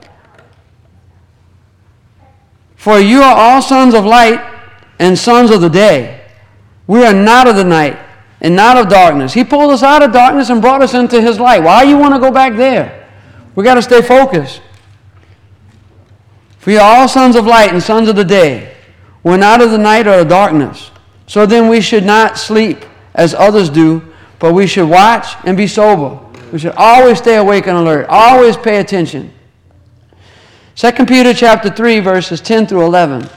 For you are all sons of light and sons of the day. We are not of the night and not of darkness. He pulled us out of darkness and brought us into His light. Why do you want to go back there? We got to stay focused. For you are all sons of light and sons of the day. We're not of the night or of darkness. So then we should not sleep as others do, but we should watch and be sober. We should always stay awake and alert. Always pay attention. Second Peter chapter three, verses ten through eleven.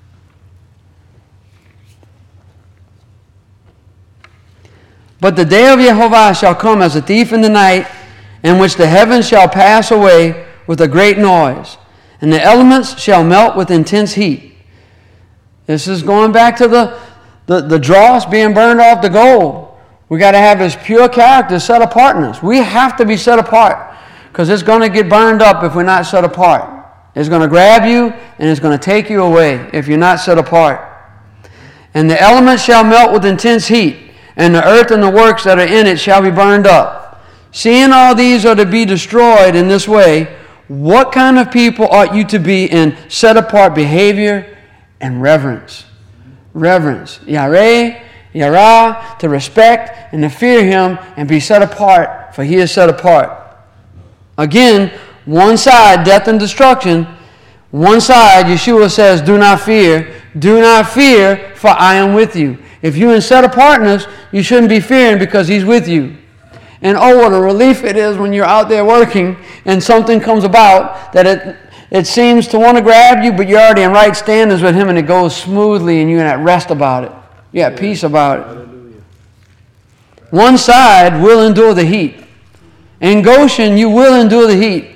But the day of Yehovah shall come as a thief in the night, in which the heavens shall pass away with a great noise, and the elements shall melt with intense heat. This is going back to the, the, the dross being burned off the gold. We got to have this pure character, set apartness. We have to be set apart, because it's going to get burned up if we're not set apart. It's going to grab you and it's going to take you away if you're not set apart. And the elements shall melt with intense heat, and the earth and the works that are in it shall be burned up. Seeing all these are to be destroyed in this way, what kind of people ought you to be in set apart behavior and reverence? Reverence. Yareh, Yarah, to respect and to fear Him and be set apart, for He is set apart. Again, one side, death and destruction. One side, Yeshua says, do not fear. Do not fear, for I am with you. If you're in set apartness, you shouldn't be fearing because He's with you. And oh, what a relief it is when you're out there working and something comes about that it, it seems to want to grab you, but you're already in right standings with Him and it goes smoothly and you're at rest about it. You're at peace about it. Hallelujah. One side will endure the heat. In Goshen, you will endure the heat.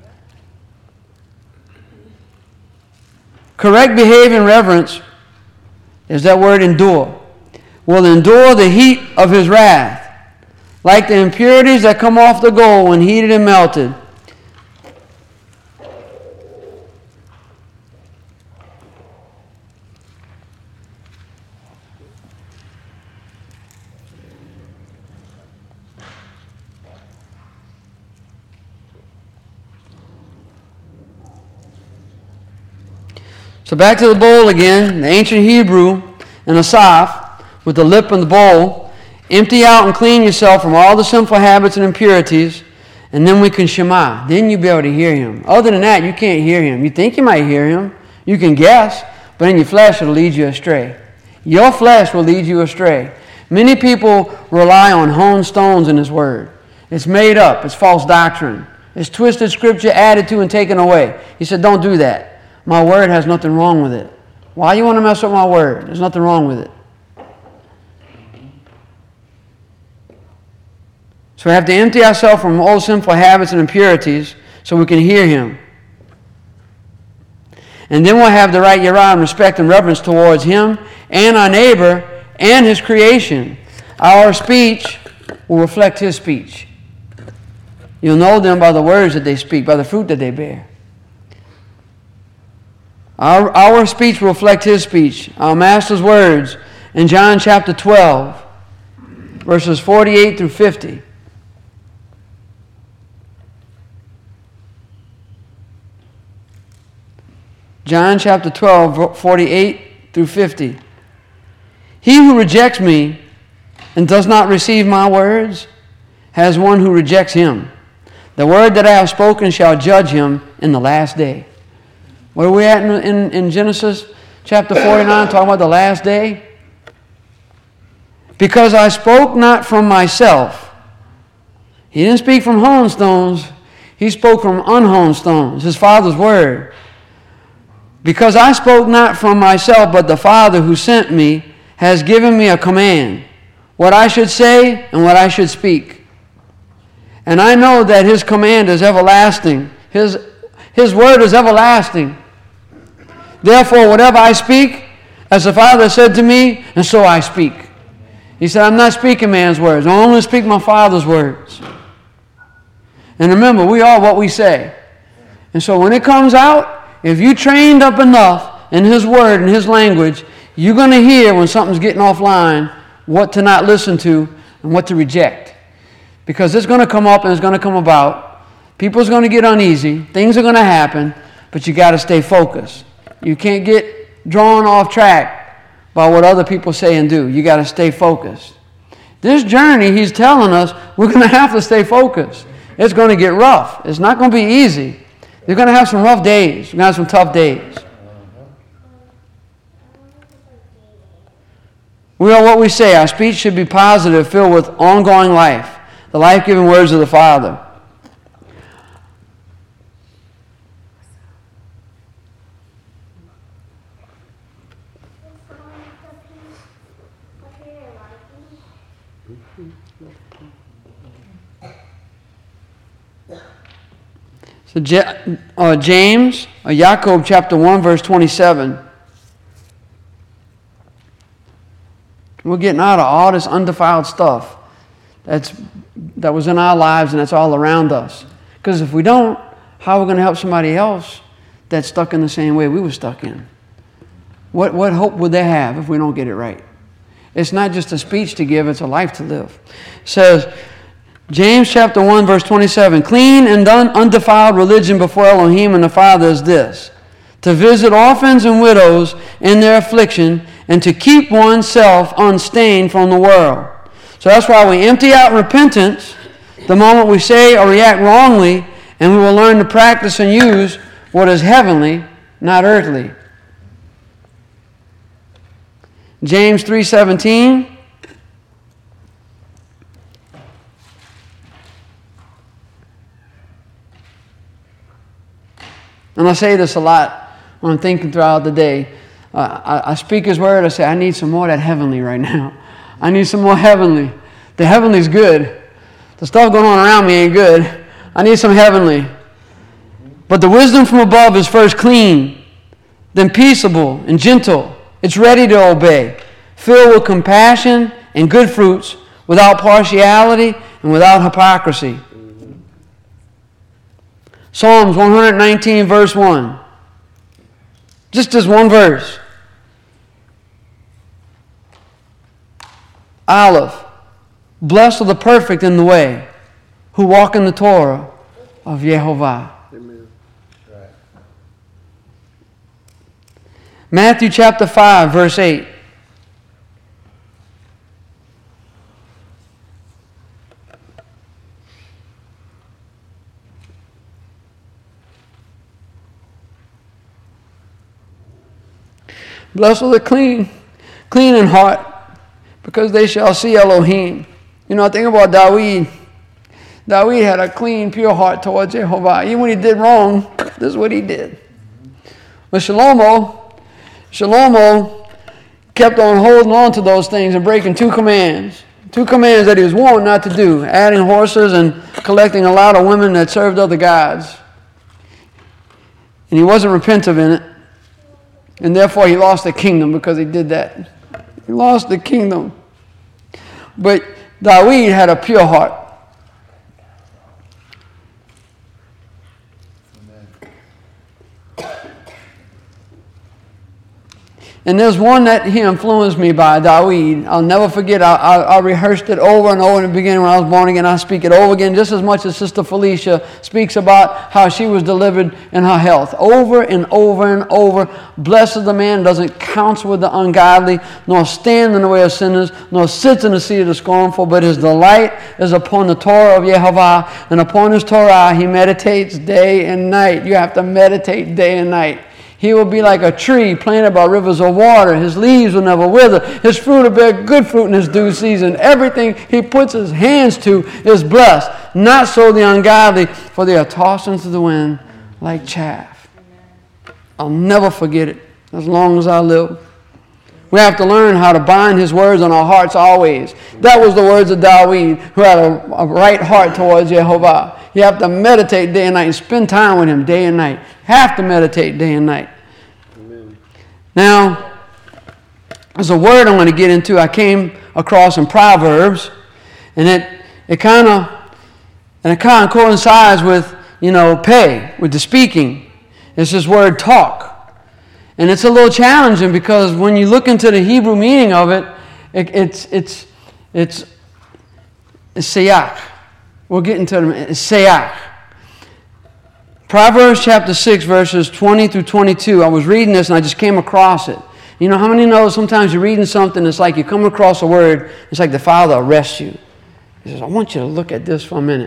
Correct behavior and reverence is that word endure. Will endure the heat of His wrath, like the impurities that come off the gold when heated and melted. So back to the bowl again, the ancient Hebrew and Asaph with the lip and the bowl. Empty out and clean yourself from all the sinful habits and impurities, and then we can Shema. Then you'll be able to hear Him. Other than that, you can't hear Him. You think you might hear Him. You can guess, but in your flesh it'll lead you astray. Your flesh will lead you astray. Many people rely on honed stones in His Word. It's made up. It's false doctrine. It's twisted scripture added to and taken away. He said, don't do that. My word has nothing wrong with it. Why you want to mess with my word? There's nothing wrong with it. So we have to empty ourselves from old sinful habits and impurities so we can hear Him. And then we'll have the right Yerah and respect and reverence towards Him and our neighbor and His creation. Our speech will reflect His speech. You'll know them by the words that they speak, by the fruit that they bear. Our, our speech will reflect His speech, our Master's words in John chapter twelve, verses forty-eight through fifty. John chapter twelve, forty-eight through fifty. He who rejects me and does not receive my words has one who rejects him. The word that I have spoken shall judge him in the last day. Where are we at in, in, in Genesis chapter forty-nine, talking about the last day? Because I spoke not from myself. He didn't speak from honed stones. He spoke from unhoned stones, his Father's word. Because I spoke not from myself, but the Father who sent me has given me a command, what I should say and what I should speak. And I know that his command is everlasting. His, his word is everlasting. Therefore, whatever I speak, as the Father said to me, and so I speak. He said, I'm not speaking man's words. I only speak my Father's words. And remember, we are what we say. And so when it comes out, if you trained up enough in his word and his language, you're going to hear when something's getting offline what to not listen to and what to reject. Because it's going to come up and it's going to come about. People's going to get uneasy. Things are going to happen. But you got to stay focused. You can't get drawn off track by what other people say and do. You got to stay focused. This journey, he's telling us, we're going to have to stay focused. It's going to get rough. It's not going to be easy. You're going to have some rough days. You're going to have some tough days. We are what we say. Our speech should be positive, filled with ongoing life, the life-giving words of the Father. So uh, James, uh, Jacob chapter one, verse twenty-seven. We're getting out of all this undefiled stuff that's, that was in our lives and that's all around us. Because if we don't, how are we going to help somebody else that's stuck in the same way we were stuck in? What, what hope would they have if we don't get it right? It's not just a speech to give, it's a life to live. It says, James chapter one, verse twenty-seven, clean and undefiled religion before Elohim and the Father is this, to visit orphans and widows in their affliction and to keep oneself unstained from the world. So that's why we empty out repentance the moment we say or react wrongly, and we will learn to practice and use what is heavenly, not earthly. James three seventeen. And I say this a lot when I'm thinking throughout the day. Uh, I, I speak his word. I say, I need some more of that heavenly right now. I need some more heavenly. The heavenly's good. The stuff going on around me ain't good. I need some heavenly. But the wisdom from above is first clean, then peaceable and gentle. It's ready to obey, filled with compassion and good fruits, without partiality and without hypocrisy. Psalms one nineteen, verse one. Just this one verse. Aleph. Blessed are the perfect in the way, who walk in the Torah of Yehovah. Amen. Right. Matthew chapter five, verse eight. Blessed are the clean, clean in heart, because they shall see Elohim. You know, think about David. David had a clean, pure heart towards Jehovah. Even when he did wrong, this is what he did. But Shlomo, Shlomo kept on holding on to those things and breaking two commands. Two commands that he was warned not to do, adding horses and collecting a lot of women that served other gods. And he wasn't repentant in it. And therefore he lost the kingdom because he did that. He lost the kingdom. But David had a pure heart. And there's one that he influenced me by, Dawid. I'll never forget. I, I, I rehearsed it over and over in the beginning when I was born again. I speak it over again just as much as Sister Felicia speaks about how she was delivered in her health. Over and over and over. Blessed the man doesn't counsel with the ungodly, nor stand in the way of sinners, nor sits in the seat of the scornful, but his delight is upon the Torah of Yehovah, and upon his Torah he meditates day and night. You have to meditate day and night. He will be like a tree planted by rivers of water. His leaves will never wither. His fruit will bear good fruit in his due season. Everything he puts his hands to is blessed. Not so the ungodly, for they are tossed into the wind like chaff. I'll never forget it as long as I live. We have to learn how to bind his words on our hearts always. That was the words of Dawid, who had a, a right heart towards Jehovah. You have to meditate day and night and spend time with him day and night. Have to meditate day and night. Amen. Now, there's a word I'm going to get into I came across in Proverbs, and it it kind of and it kind of coincides with, you know, pay, with the speaking. It's this word talk. And it's a little challenging because when you look into the Hebrew meaning of it, it it's it's it's, it's sayak. We'll get into it. It's sayak. Proverbs chapter six, verses twenty through twenty-two. I was reading this and I just came across it. You know how many know sometimes you're reading something, it's like you come across a word, it's like the Father arrests you. He says, I want you to look at this for a minute.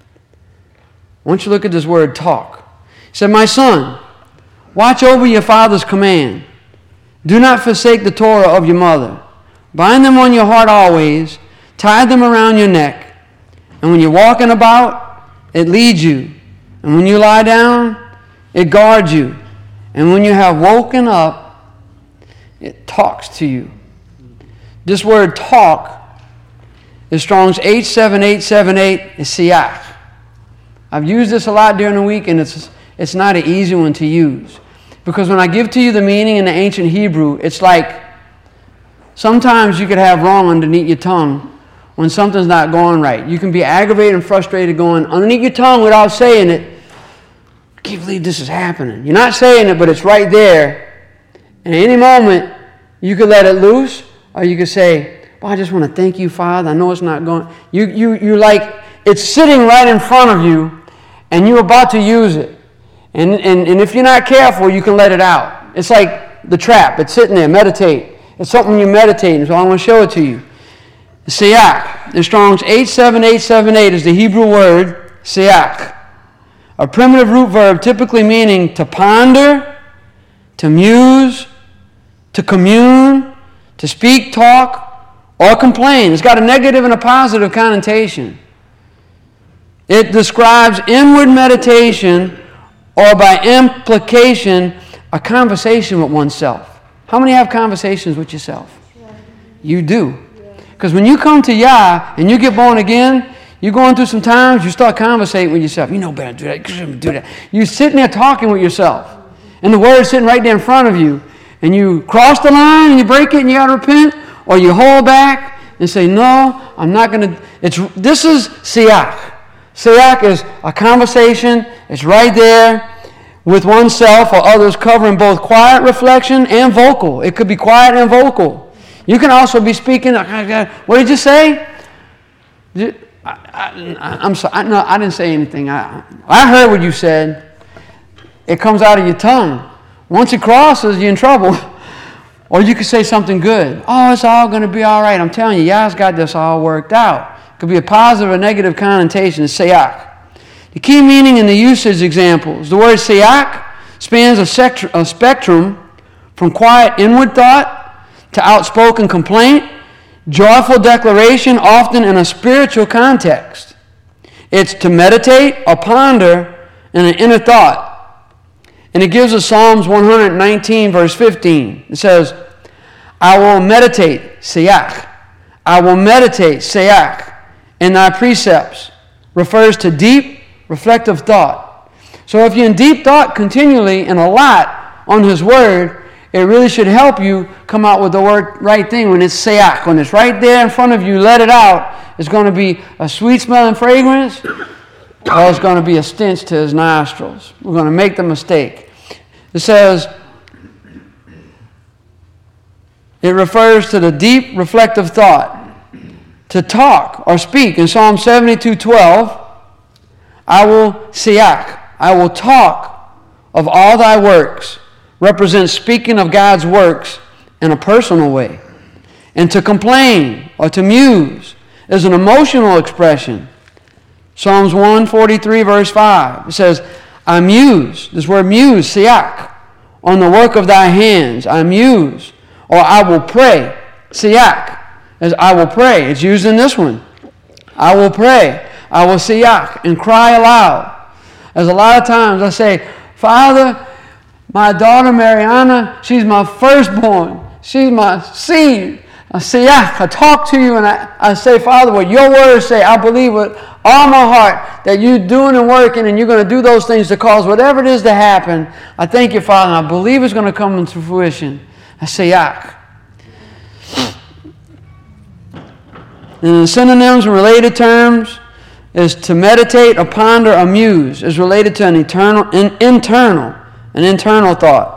I want you to look at this word talk. He said, my son, watch over your father's command. Do not forsake the Torah of your mother. Bind them on your heart always. Tie them around your neck. And when you're walking about, it leads you. And when you lie down, it guards you. And when you have woken up, it talks to you. This word talk is Strong's eight seven eight seven eight, is siach. I've used this a lot during the week, and it's, it's not an easy one to use. Because when I give to you the meaning in the ancient Hebrew, it's like sometimes you could have wrong underneath your tongue when something's not going right. You can be aggravated and frustrated going underneath your tongue without saying it. I can't believe this is happening. You're not saying it, but it's right there. And at any moment, you could let it loose, or you could say, well, I just want to thank you, Father. I know it's not going. You, you, you like, it's sitting right in front of you, and you're about to use it. And, and, and if you're not careful, you can let it out. It's like the trap. It's sitting there. Meditate. It's something you're meditating, so I want to show it to you. Siach. The Strong's eight seven eight seven eight is the Hebrew word siach. A primitive root verb typically meaning to ponder, to muse, to commune, to speak, talk, or complain. It's got a negative and a positive connotation. It describes inward meditation, or by implication, a conversation with oneself. How many have conversations with yourself? Yeah. You do. Because when you come to Yah and you get born again, you're going through some times, you start conversating with yourself. You know better do that. You shouldn't do that. You're sitting there talking with yourself. And the word's sitting right there in front of you. And you cross the line and you break it and you got to repent. Or you hold back and say, no, I'm not going to. It's This is siach. Siach is a conversation. It's right there with oneself or others, covering both quiet reflection and vocal. It could be quiet and vocal. You can also be speaking. What did you say? I, I, I'm sorry. I, no, I didn't say anything. I, I heard what you said. It comes out of your tongue. Once it crosses, you're in trouble. Or you could say something good. Oh, it's all going to be all right. I'm telling you, Yah's got this all worked out. It could be a positive or negative connotation. It's siach. The key meaning in the usage examples. The word siach spans a, sect- a spectrum from quiet inward thought to outspoken complaint, joyful declaration, often in a spiritual context. It's to meditate or ponder in an inner thought. And it gives us Psalms one nineteen, verse fifteen. It says, I will meditate, siach. I will meditate, siach, in thy precepts. Refers to deep, reflective thought. So if you're in deep thought continually and a lot on His Word, it really should help you come out with the word right thing when it's siach. When it's right there in front of you, let it out. It's going to be a sweet smelling fragrance, or it's going to be a stench to His nostrils. We're going to make the mistake. It says, it refers to the deep reflective thought. To talk or speak. In Psalm seventy-two twelve, I will siach, I will talk of all thy works, represents speaking of God's works in a personal way. And to complain or to muse is an emotional expression. Psalms one forty-three verse five, it says, I muse, this word muse, siach, on the work of thy hands, I muse, or I will pray, siach, as I will pray. It's used in this one. I will pray, I will siach, and cry aloud. As a lot of times I say, Father, my daughter Mariana, she's my firstborn, she's my seed. I siach, I talk to you and I, I say, Father, what your words say, I believe with all my heart that you're doing and working and you're going to do those things to cause whatever it is to happen. I thank you, Father, and I believe it's going to come into fruition. I siach. And the synonyms and related terms is to meditate or ponder or muse is related to an eternal, an internal, an internal thought.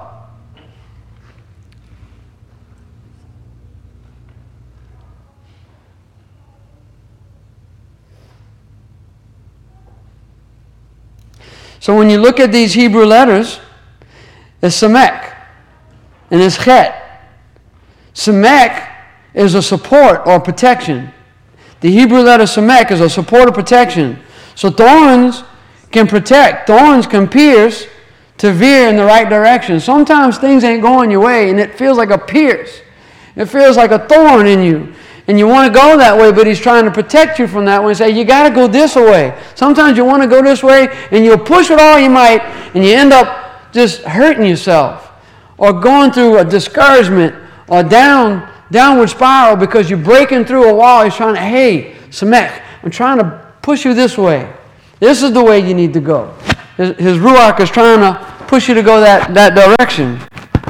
So when you look at these Hebrew letters, it's Samek and it's Chet. Samek is a support or protection. The Hebrew letter Samek is a support or protection. So thorns can protect. Thorns can pierce to veer in the right direction. Sometimes things ain't going your way and it feels like a pierce. It feels like a thorn in you. And you want to go that way, but he's trying to protect you from that way and say, you got to go this way. Sometimes you want to go this way, and you'll push with all you might, and you end up just hurting yourself or going through a discouragement or down, downward spiral because you're breaking through a wall. He's trying to, hey, Samek, I'm trying to push you this way. This is the way you need to go. His, his Ruach is trying to push you to go that, that direction.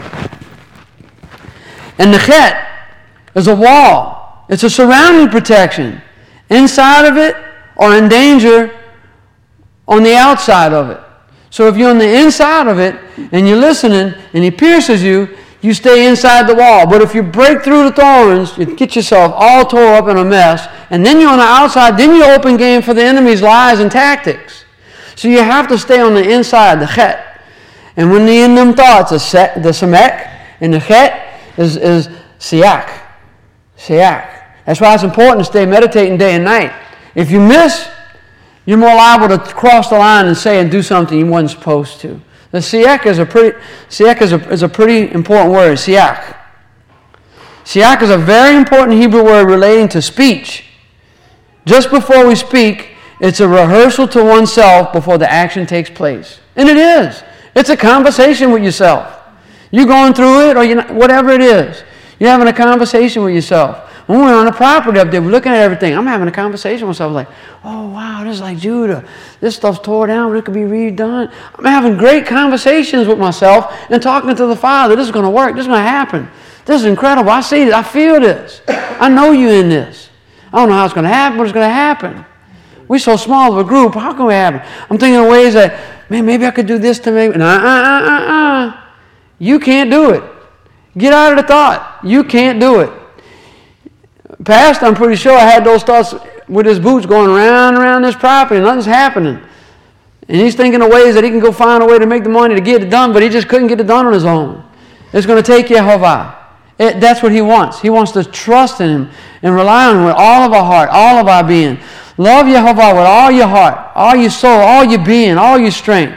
And the Chet is a wall. It's a surrounding protection. Inside of it or in danger on the outside of it. So if you're on the inside of it and you're listening and he pierces you, you stay inside the wall. But if you break through the thorns, you get yourself all tore up in a mess, and then you're on the outside, then you're open game for the enemy's lies and tactics. So you have to stay on the inside, the Chet. And when the in them thoughts, the, set, the Samek and the Chet is, is siach. Siach. That's why it's important to stay meditating day and night. If you miss, you're more liable to cross the line and say and do something you wasn't supposed to. The siach is a pretty siach is a, is a pretty important word. Siach. Siach is a very important Hebrew word relating to speech. Just before we speak, it's a rehearsal to oneself before the action takes place, and it is. It's a conversation with yourself. You're going through it, or you're not, whatever it is. You're having a conversation with yourself. When we're on the property up there, we're looking at everything. I'm having a conversation with myself like, oh, wow, this is like Judah. This stuff's tore down, but it could be redone. I'm having great conversations with myself and talking to the Father. This is going to work. This is going to happen. This is incredible. I see it. I feel this. I know you in this. I don't know how it's going to happen, but it's going to happen. We're so small of a group. How can we happen? I'm thinking of ways that, man, maybe I could do this to maybe. No, uh, uh, uh, uh. You can't do it. Get out of the thought. You can't do it. Past, I'm pretty sure I had those thoughts with his boots going around and around this property and nothing's happening. And he's thinking of ways that he can go find a way to make the money to get it done, but he just couldn't get it done on his own. It's going to take Yehovah. It, that's what he wants. He wants to trust in him and rely on him with all of our heart, all of our being. Love Yehovah with all your heart, all your soul, all your being, all your strength.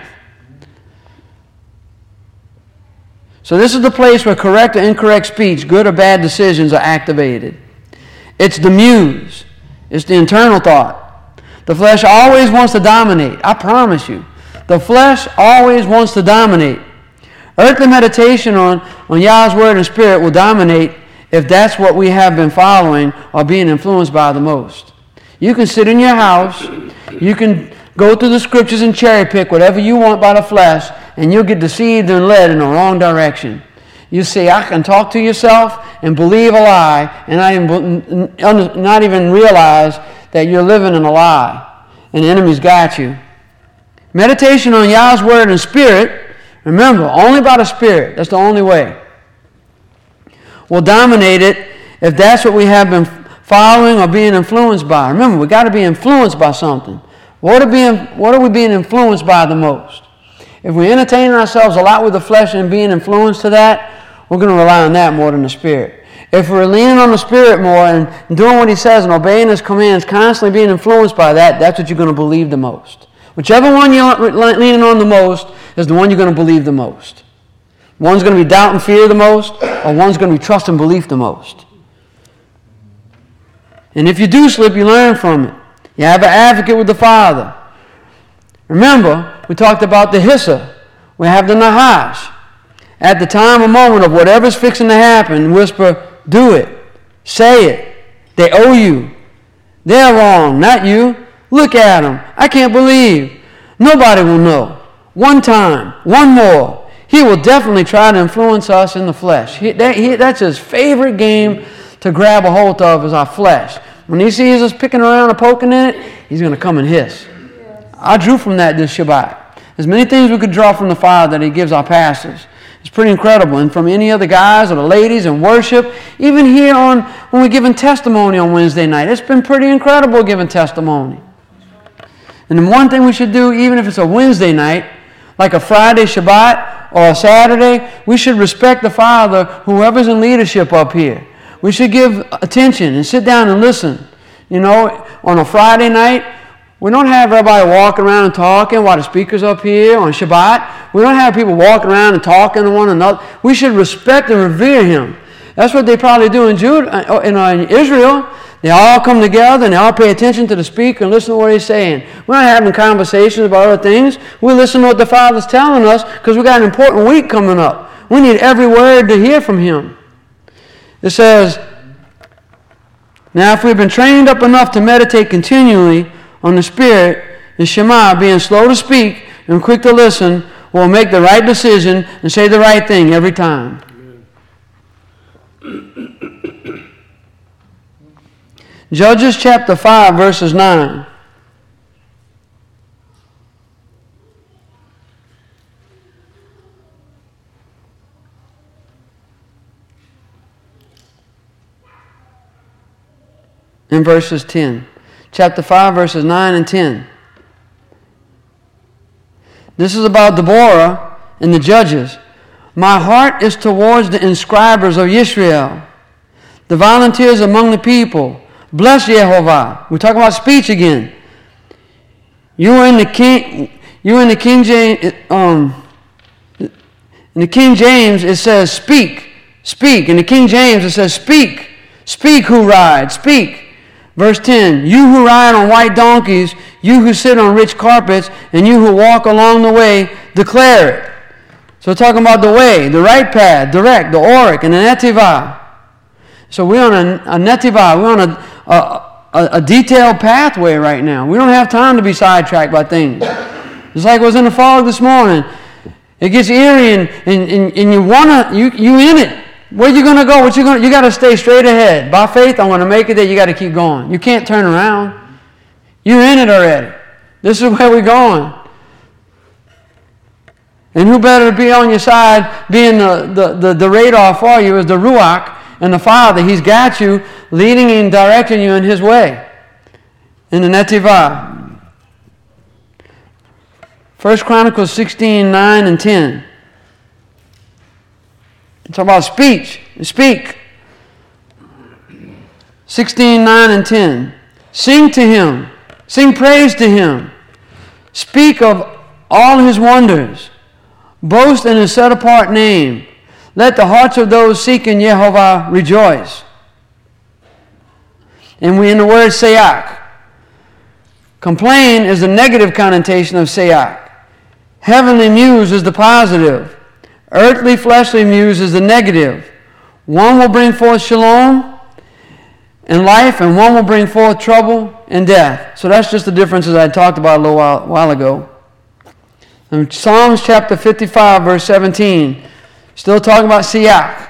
So this is the place where correct or incorrect speech, good or bad decisions are activated. It's the muse. It's the internal thought. The flesh always wants to dominate. I promise you. The flesh always wants to dominate. Earthly meditation on, on Yah's Word and Spirit will dominate if that's what we have been following or being influenced by the most. You can sit in your house. You can go through the scriptures and cherry pick whatever you want by the flesh, and you'll get deceived and led in the wrong direction. You say, I can talk to yourself and believe a lie and not even, not even realize that you're living in a lie and the enemy's got you. Meditation on Yah's Word and Spirit, remember, only by the Spirit. That's the only way. will dominate it if that's what we have been following or being influenced by. Remember, we got to be influenced by something. What are, being, what are we being influenced by the most? If we're entertaining ourselves a lot with the flesh and being influenced to that, we're going to rely on that more than the Spirit. If we're leaning on the Spirit more and doing what He says and obeying His commands, constantly being influenced by that, that's what you're going to believe the most. Whichever one you're leaning on the most is the one you're going to believe the most. One's going to be doubt and fear the most, or one's going to be trust and belief the most. And if you do slip, you learn from it. You have an advocate with the Father. Remember, we talked about the Hissa. We have the Nahash. At the time or moment of whatever's fixing to happen, whisper, do it. Say it. They owe you. They're wrong, not you. Look at them. I can't believe. Nobody will know. One time, one more. He will definitely try to influence us in the flesh. He, that, he, that's his favorite game to grab a hold of, is our flesh. When he sees us picking around or poking in it, he's going to come and hiss. I drew from that this Shabbat. There's many things we could draw from the Father that He gives our pastors. It's pretty incredible. And from any of the guys or the ladies in worship, even here on when we're giving testimony on Wednesday night, it's been pretty incredible giving testimony. And the one thing we should do, even if it's a Wednesday night, like a Friday Shabbat or a Saturday, we should respect the Father, whoever's in leadership up here. We should give attention and sit down and listen. You know, on a Friday night, we don't have everybody walking around and talking while the speaker's up here on Shabbat. We don't have people walking around and talking to one another. We should respect and revere Him. That's what they probably do in Judah, in, uh, in Israel. They all come together and they all pay attention to the speaker and listen to what he's saying. We're not having conversations about other things. We listen to what the Father's telling us because we got an important week coming up. We need every word to hear from Him. It says, now if we've been trained up enough to meditate continually on the Spirit, and Shema, being slow to speak and quick to listen, will make the right decision and say the right thing every time. Judges chapter five, verses nine. In verses ten. Chapter five, verses nine and ten. This is about Deborah and the judges. My heart is towards the inscribers of Israel, the volunteers among the people. Bless Yehovah. We're talking about speech again. You in the King, you in the King James, um, in the King James it says speak, speak. In the King James it says speak, speak who ride, speak. Verse ten, you who ride on white donkeys, you who sit on rich carpets, and you who walk along the way, declare it. So we're talking about the way, the right path, direct, the Orik, and the Netivah. So we're on a, a Netivah, we're on a, a, a, a detailed pathway right now. We don't have time to be sidetracked by things. Just like it was in the fog this morning. It gets eerie and, and, and, and you wanna you you in it. Where you gonna go? What you gonna? You gotta stay straight ahead. By faith, I'm gonna make it there. You gotta keep going. You can't turn around. You're in it already. This is where we're going. And who better to be on your side, being the, the, the, the radar for you is the Ruach and the Father. He's got you, leading and directing you in His way. In the Netivah. First Chronicles sixteen, nine and ten. It's about speech. Speak. sixteen, nine and ten. Sing to Him. Sing praise to Him. Speak of all His wonders. Boast in His set-apart name. Let the hearts of those seeking Yehovah rejoice. And we in the word sayak. Complain is the negative connotation of sayak. Heavenly muse is the positive. Earthly, fleshly muse is the negative. One will bring forth shalom and life, and one will bring forth trouble and death. So that's just the differences I talked about a little while, while ago. In Psalms chapter fifty-five, verse seventeen, still talking about siyak.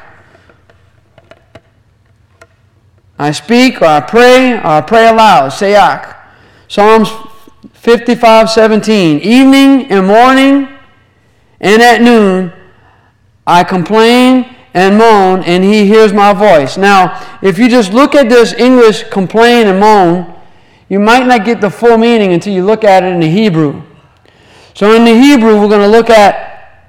I speak, or I pray, or I pray aloud, sayak. Psalms fifty-five, seventeen, evening and morning and at noon, I complain and moan, and he hears my voice. Now, if you just look at this English complain and moan, you might not get the full meaning until you look at it in the Hebrew. So in the Hebrew, we're going to look at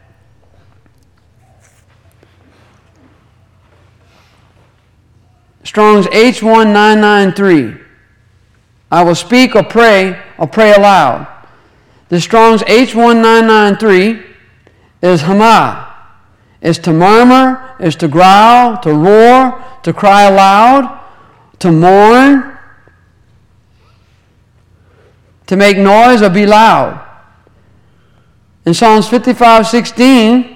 Strong's H one nine nine three. I will speak or pray or pray aloud. The Strong's H one nine nine three is hama. Is to murmur, is to growl, to roar, to cry aloud, to mourn, to make noise or be loud. In Psalms fifty-five sixteen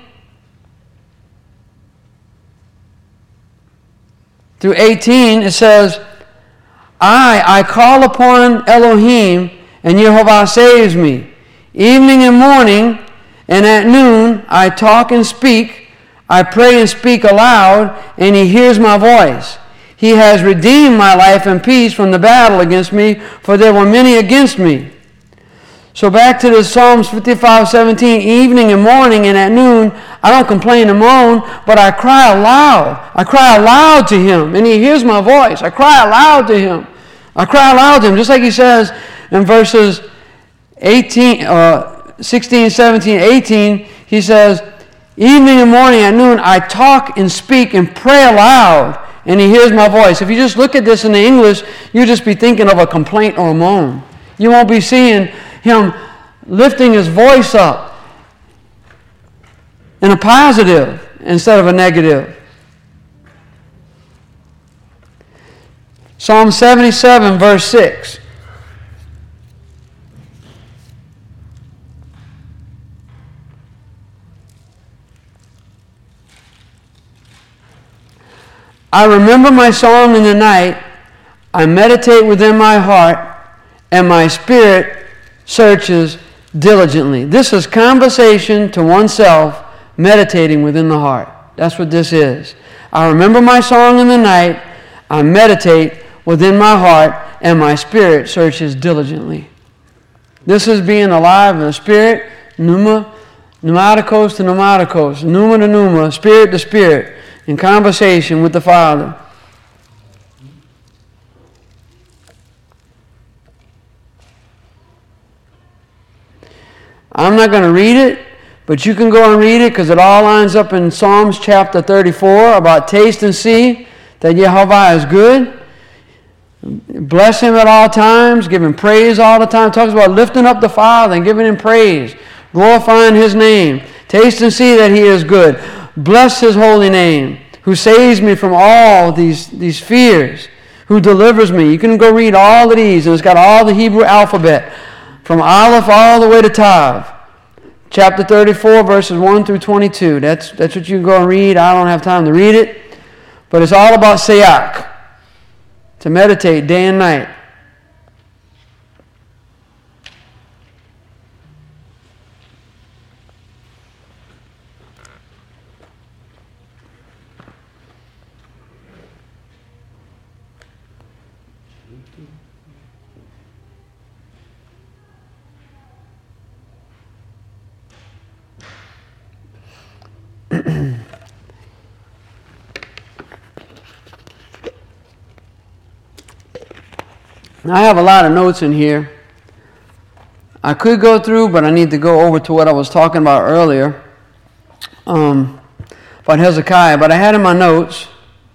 through eighteen, it says, I, I call upon Elohim, and Yehovah saves me. Evening and morning, and at noon, I talk and speak. I pray and speak aloud, and he hears my voice. He has redeemed my life in peace from the battle against me, for there were many against me. So back to the Psalms fifty-five seventeen, evening and morning and at noon, I don't complain and moan, but I cry aloud. I cry aloud to him, and he hears my voice. I cry aloud to him. I cry aloud to him, just like he says in verses eighteen, uh, sixteen, seventeen, eighteen, he says, evening and morning at noon, I talk and speak and pray aloud, and he hears my voice. If you just look at this in the English, you'll just be thinking of a complaint or a moan. You won't be seeing him lifting his voice up in a positive instead of a negative. Psalm seventy-seven, verse six. I remember my song in the night. I meditate within my heart, and my spirit searches diligently. This is conversation to oneself, meditating within the heart. That's what this is. I remember my song in the night. I meditate within my heart, and my spirit searches diligently. This is being alive in the spirit, pneuma, pneumaticos to pneumaticos, pneuma to pneuma, spirit to spirit, in conversation with the Father. I'm not going to read it, but you can go and read it because it all lines up in Psalms chapter thirty-four about taste and see that Yehovah is good. Bless him at all times, give him praise all the time. It talks about lifting up the Father and giving him praise, glorifying his name. Taste and see that he is good. Bless his holy name, who saves me from all these, these fears, who delivers me. You can go read all of these, and it's got all the Hebrew alphabet, from Aleph all the way to Tav. Chapter thirty-four, verses one through twenty-two. That's, that's what you can go and read. I don't have time to read it. But it's all about Sayak, to meditate day and night. I have a lot of notes in here. I could go through, but I need to go over to what I was talking about earlier um, about Hezekiah. But I had in my notes,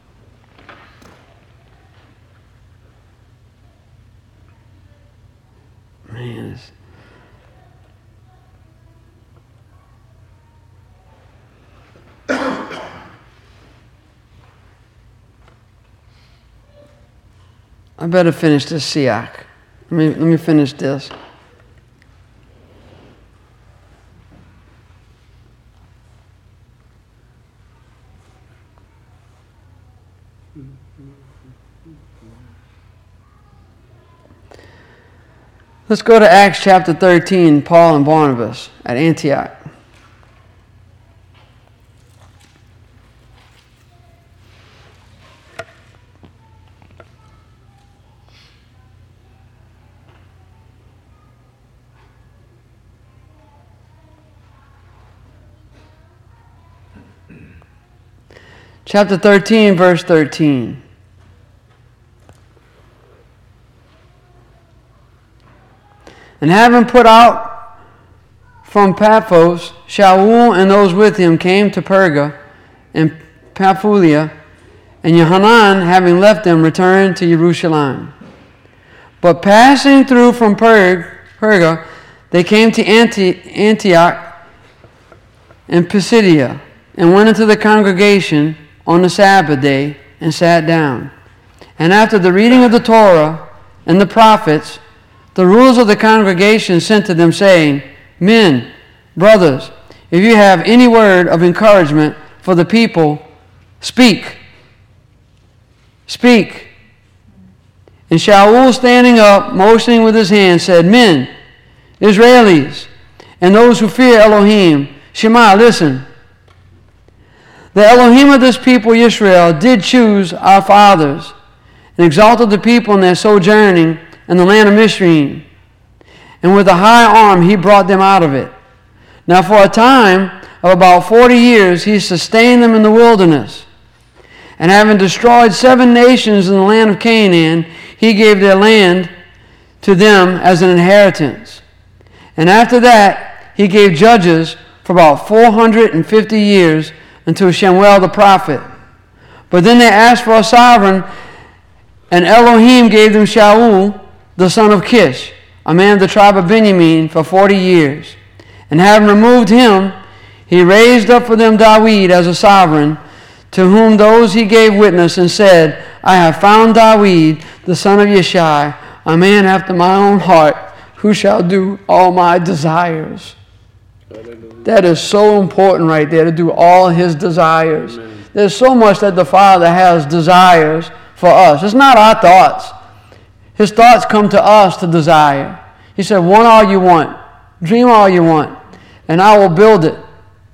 man, it's, I better finish this Siach. Let me, let me finish this. Let's go to Acts chapter thirteen, Paul and Barnabas at Antioch. chapter thirteen, verse thirteen. And having put out from Paphos, Shaul and those with him came to Perga and Pamphylia, and Yohanan, having left them, returned to Jerusalem. But passing through from Perg, Perga, they came to Anti- Antioch and Pisidia, and went into the congregation on the Sabbath day and sat down. And after the reading of the Torah and the prophets, the rulers of the congregation sent to them, saying, Men, brothers, if you have any word of encouragement for the people, speak. Speak. And Shaul, standing up, motioning with his hand, said, Men, Israelis, and those who fear Elohim, Shema, listen. The Elohim of this people, Israel, did choose our fathers and exalted the people in their sojourning in the land of Mizraim. And with a high arm he brought them out of it. Now for a time of about forty years he sustained them in the wilderness. And having destroyed seven nations in the land of Canaan, he gave their land to them as an inheritance. And after that he gave judges for about four hundred fifty years until Shemuel the prophet. But then they asked for a sovereign, and Elohim gave them Shaul, the son of Kish, a man of the tribe of Benjamin, for forty years. And having removed him, he raised up for them Dawid as a sovereign, to whom those he gave witness and said, I have found Dawid, the son of Yeshai, a man after my own heart, who shall do all my desires. Hallelujah. That is so important right there, to do all his desires. Amen. There's so much that the Father has desires for us. It's not our thoughts. His thoughts come to us to desire. He said, want all you want. Dream all you want. And I will build it.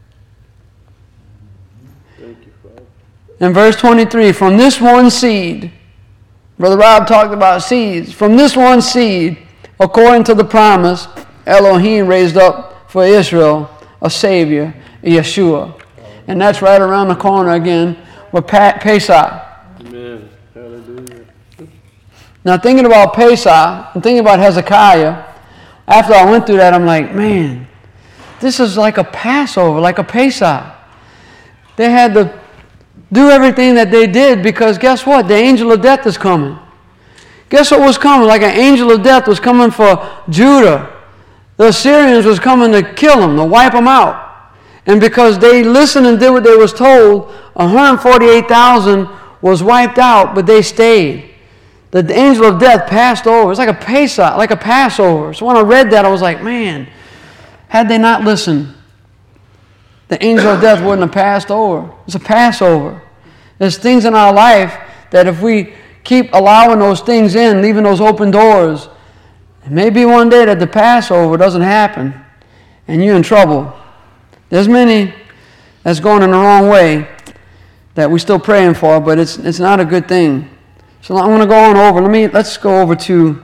Thank you, Father. In verse twenty-three, from this one seed, Brother Rob talked about seeds. From this one seed, according to the promise, Elohim raised up for Israel a Savior, Yeshua. And that's right around the corner again with Pesach. Amen. Hallelujah. Now thinking about Pesach and thinking about Hezekiah, after I went through that, I'm like, man, this is like a Passover, like a Pesach. They had to do everything that they did because guess what? The angel of death is coming. Guess what was coming? Like an angel of death was coming for Judah. The Assyrians was coming to kill them, to wipe them out. And because they listened and did what they was told, one hundred forty-eight thousand was wiped out, but they stayed. The angel of death passed over. It's like a Pesach, like a Passover. So when I read that, I was like, man, had they not listened, the angel of death wouldn't have passed over. It's a Passover. There's things in our life that if we keep allowing those things in, leaving those open doors, it may be one day that the Passover doesn't happen and you're in trouble. There's many that's going in the wrong way that we're still praying for, but it's it's not a good thing. So I'm going to go on over. Let me let's go over to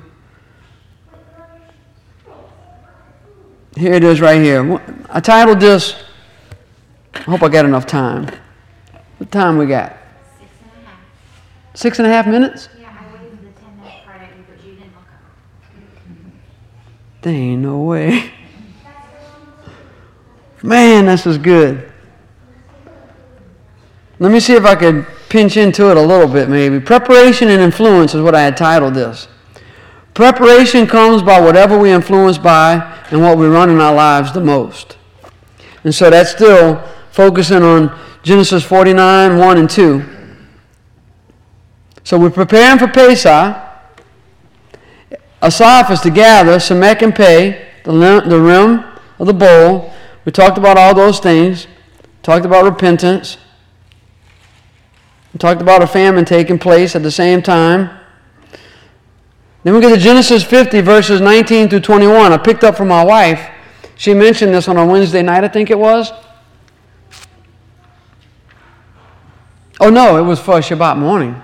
here it is right here. I titled this. I hope I got enough time. What time we got? Six and a half. Six and a half minutes? Yeah, I waited the ten minute part at you, but you didn't look up. There ain't no way. Man, this is good. Let me see if I could pinch into it a little bit maybe. Preparation and influence is what I had titled this. Preparation comes by whatever we influence by and what we run in our lives the most. And so that's still focusing on Genesis forty-nine, one and two. So we're preparing for Pesach. Asaph is to gather, Samek and Pei, the rim of the bowl. We talked about all those things. Talked about repentance. We talked about a famine taking place at the same time. Then we get to Genesis fifty, verses nineteen through twenty-one. I picked up from my wife. She mentioned this on a Wednesday night, I think it was. Oh no, it was for Shabbat morning.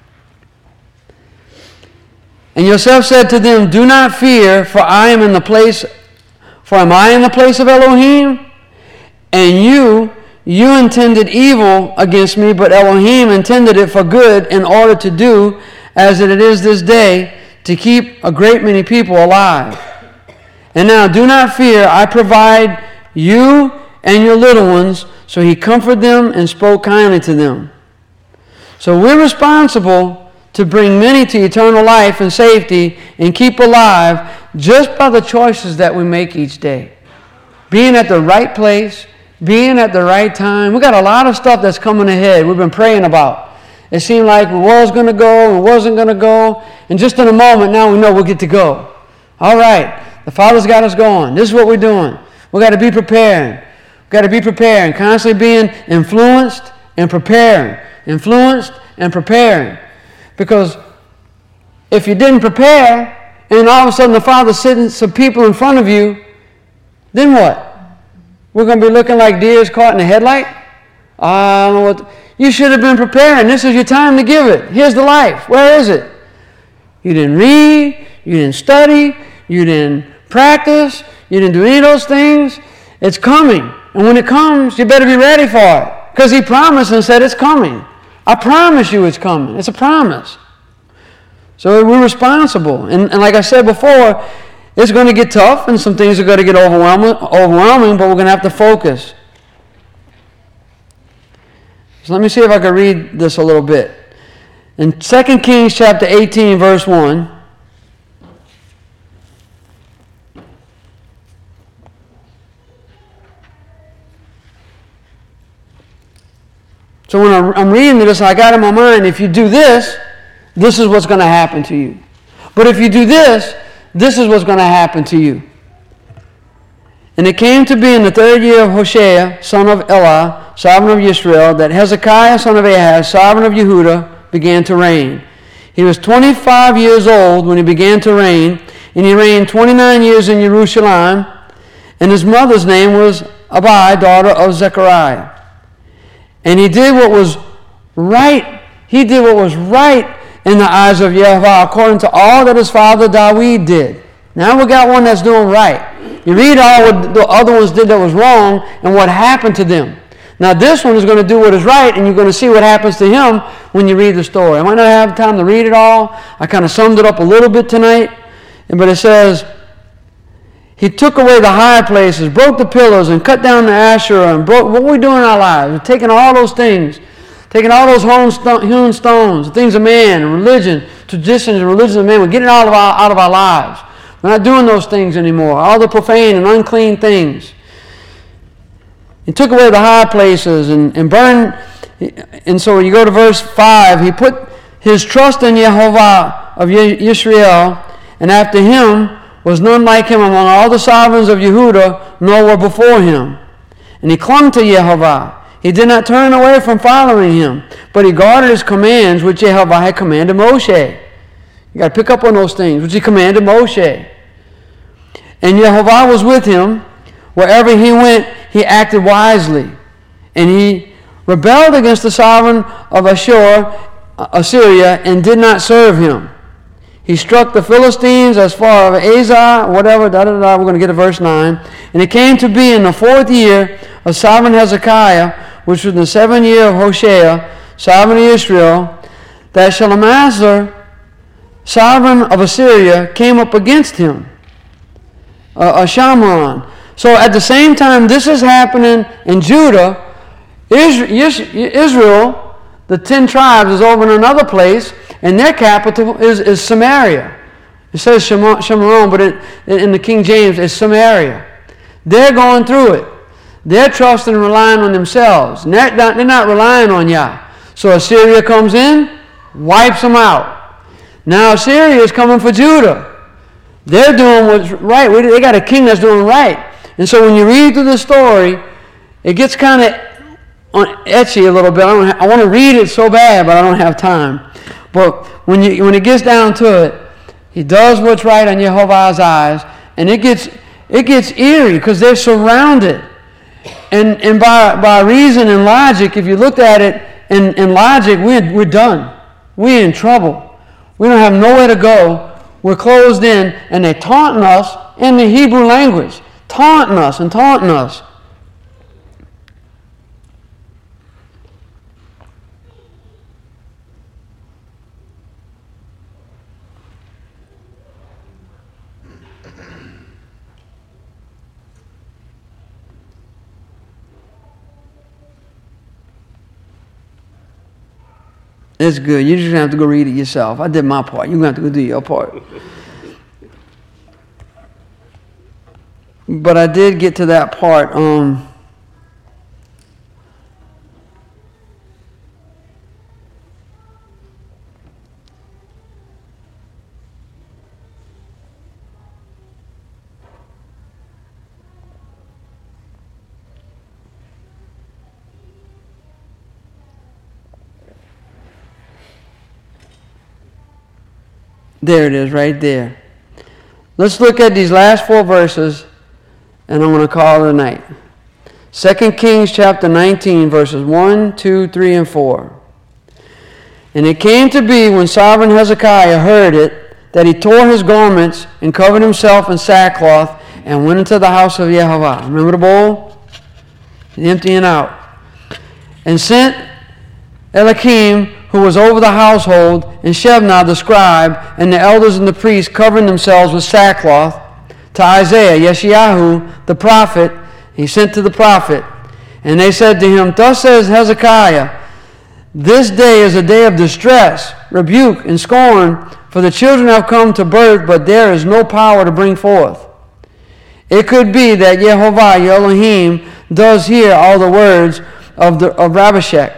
And Yosef said to them, do not fear, for I am in the place, for am I in the place of Elohim? And you you intended evil against me, but Elohim intended it for good in order to do as it is this day, to keep a great many people alive. And now do not fear, I provide you and your little ones. So he comforted them and spoke kindly to them. So we're responsible to bring many to eternal life and safety and keep alive just by the choices that we make each day. Being at the right place, being at the right time. We got a lot of stuff that's coming ahead we've been praying about. It seemed like we was going to go and wasn't going to go. And just in a moment, now we know we'll get to go. All right. The Father's got us going. This is what we're doing. We've got to be preparing. We've got to be preparing. Constantly being influenced and preparing. Influenced and preparing. Because if you didn't prepare, and all of a sudden the Father's sitting some people in front of you, then what? We're going to be looking like deers caught in a headlight? I don't know what... You should have been preparing. This is your time to give it. Here's the life. Where is it? You didn't read. You didn't study. You didn't practice. You didn't do any of those things. It's coming. And when it comes, you better be ready for it. Because he promised and said it's coming. I promise you it's coming. It's a promise. So we're responsible. And, and like I said before, it's going to get tough and some things are going to get overwhelming, overwhelming, but we're going to have to focus. So let me see if I can read this a little bit. In Second Kings chapter eighteen, verse one. So when I'm reading this, I got in my mind, if you do this, this is what's going to happen to you. But if you do this, this is what's going to happen to you. And it came to be in the third year of Hoshea, son of Elah, sovereign of Israel, that Hezekiah, son of Ahaz, sovereign of Yehudah, began to reign. He was twenty-five years old when he began to reign, and he reigned twenty-nine years in Jerusalem, and his mother's name was Abi, daughter of Zechariah. And he did what was right. He did what was right in the eyes of Yehovah, according to all that his father Dawid did. Now we got one that's doing right. You read all what the other ones did that was wrong and what happened to them. Now this one is going to do what is right, and you're going to see what happens to him when you read the story. I might not have time to read it all. I kind of summed it up a little bit tonight. But it says, he took away the high places, broke the pillars, and cut down the Asherah, and broke what we do in our lives. We're taking all those things, taking all those hewn stones, the things of man, and religion, traditions and religions of man. We're getting it all of our, out of our lives. We're not doing those things anymore. All the profane and unclean things. He took away the high places and, and burned. And so you go to verse five. He put his trust in Yehovah of Yisrael, and after him was none like him among all the sovereigns of Yehudah, nor were before him. And he clung to Yehovah. He did not turn away from following him, but he guarded his commands, which Yehovah had commanded Moshe. You got to pick up on those things, which he commanded Moshe. And Yehovah was with him. Wherever he went, he acted wisely. And he rebelled against the sovereign of Ashur, Assyria, and did not serve him. He struck the Philistines as far as Azar, whatever, da da da. We're going to get to verse nine. And it came to be in the fourth year of sovereign Hezekiah, which was the seventh year of Hoshea, sovereign of Israel, that Shalmaneser, sovereign of Assyria, came up against him, uh, Shamron. So at the same time this is happening in Judah, Israel, the ten tribes, is over in another place, and their capital is, is Samaria. It says Shemaron, but it, in the King James, it's Samaria. They're going through it. They're trusting and relying on themselves. They're not, they're not relying on Yah. So Assyria comes in, wipes them out. Now Assyria is coming for Judah. They're doing what's right. They got a king that's doing right. And so when you read through the story, it gets kind of etchy a little bit. I, don't ha- I want to read it so bad, but I don't have time. But when you when it gets down to it, he does what's right in Yehovah's eyes, and it gets it gets eerie because they're surrounded. And and by by reason and logic, if you looked at it in, in logic, we're we're done. We're in trouble. We don't have nowhere to go. We're closed in, and they're taunting us in the Hebrew language, taunting us and taunting us. It's good. You're just going to have to go read it yourself. I did my part. You're going to have to go do your part. But I did get to that part. Um, there it is, right there. Let's look at these last four verses, and I'm going to call it a night. Second Kings chapter nineteen, verses one, two, three, and four. And it came to be when sovereign Hezekiah heard it, that he tore his garments and covered himself in sackcloth and went into the house of Yehovah. Remember the bowl? And emptying out. And sent Eliakim, who was over the household, and Shebna the scribe, and the elders and the priests covering themselves with sackcloth, to Isaiah, Yeshayahu, the prophet. He sent to the prophet. And they said to him, Thus says Hezekiah, This day is a day of distress, rebuke, and scorn, for the children have come to birth, but there is no power to bring forth. It could be that Yehovah, your Elohim, does hear all the words of, the, of Rabashak,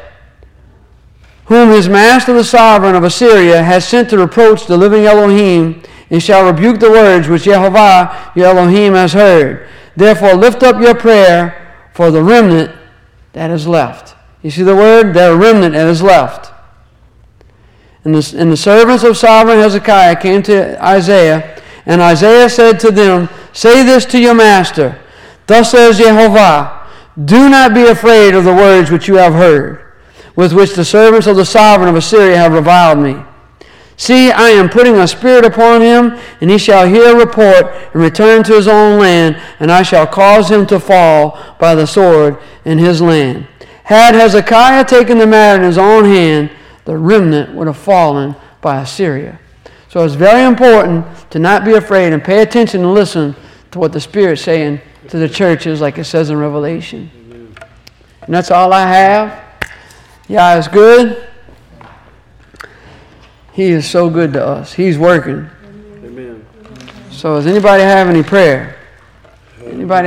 whom his master the sovereign of Assyria has sent to reproach the living Elohim, and shall rebuke the words which Yehovah your Elohim has heard. Therefore lift up your prayer for the remnant that is left. You see the word? There a remnant that is left. And the, and the servants of sovereign Hezekiah came to Isaiah, and Isaiah said to them, Say this to your master. Thus says Yehovah, Do not be afraid of the words which you have heard, with which the servants of the sovereign of Assyria have reviled me. See, I am putting a spirit upon him, and he shall hear a report and return to his own land, and I shall cause him to fall by the sword in his land. Had Hezekiah taken the matter in his own hand, the remnant would have fallen by Assyria. So it's very important to not be afraid and pay attention and listen to what the Spirit's saying to the churches, like it says in Revelation. And that's all I have. Yeah, it's good. He is so good to us. He's working. Amen. So does anybody have any prayer? Anybody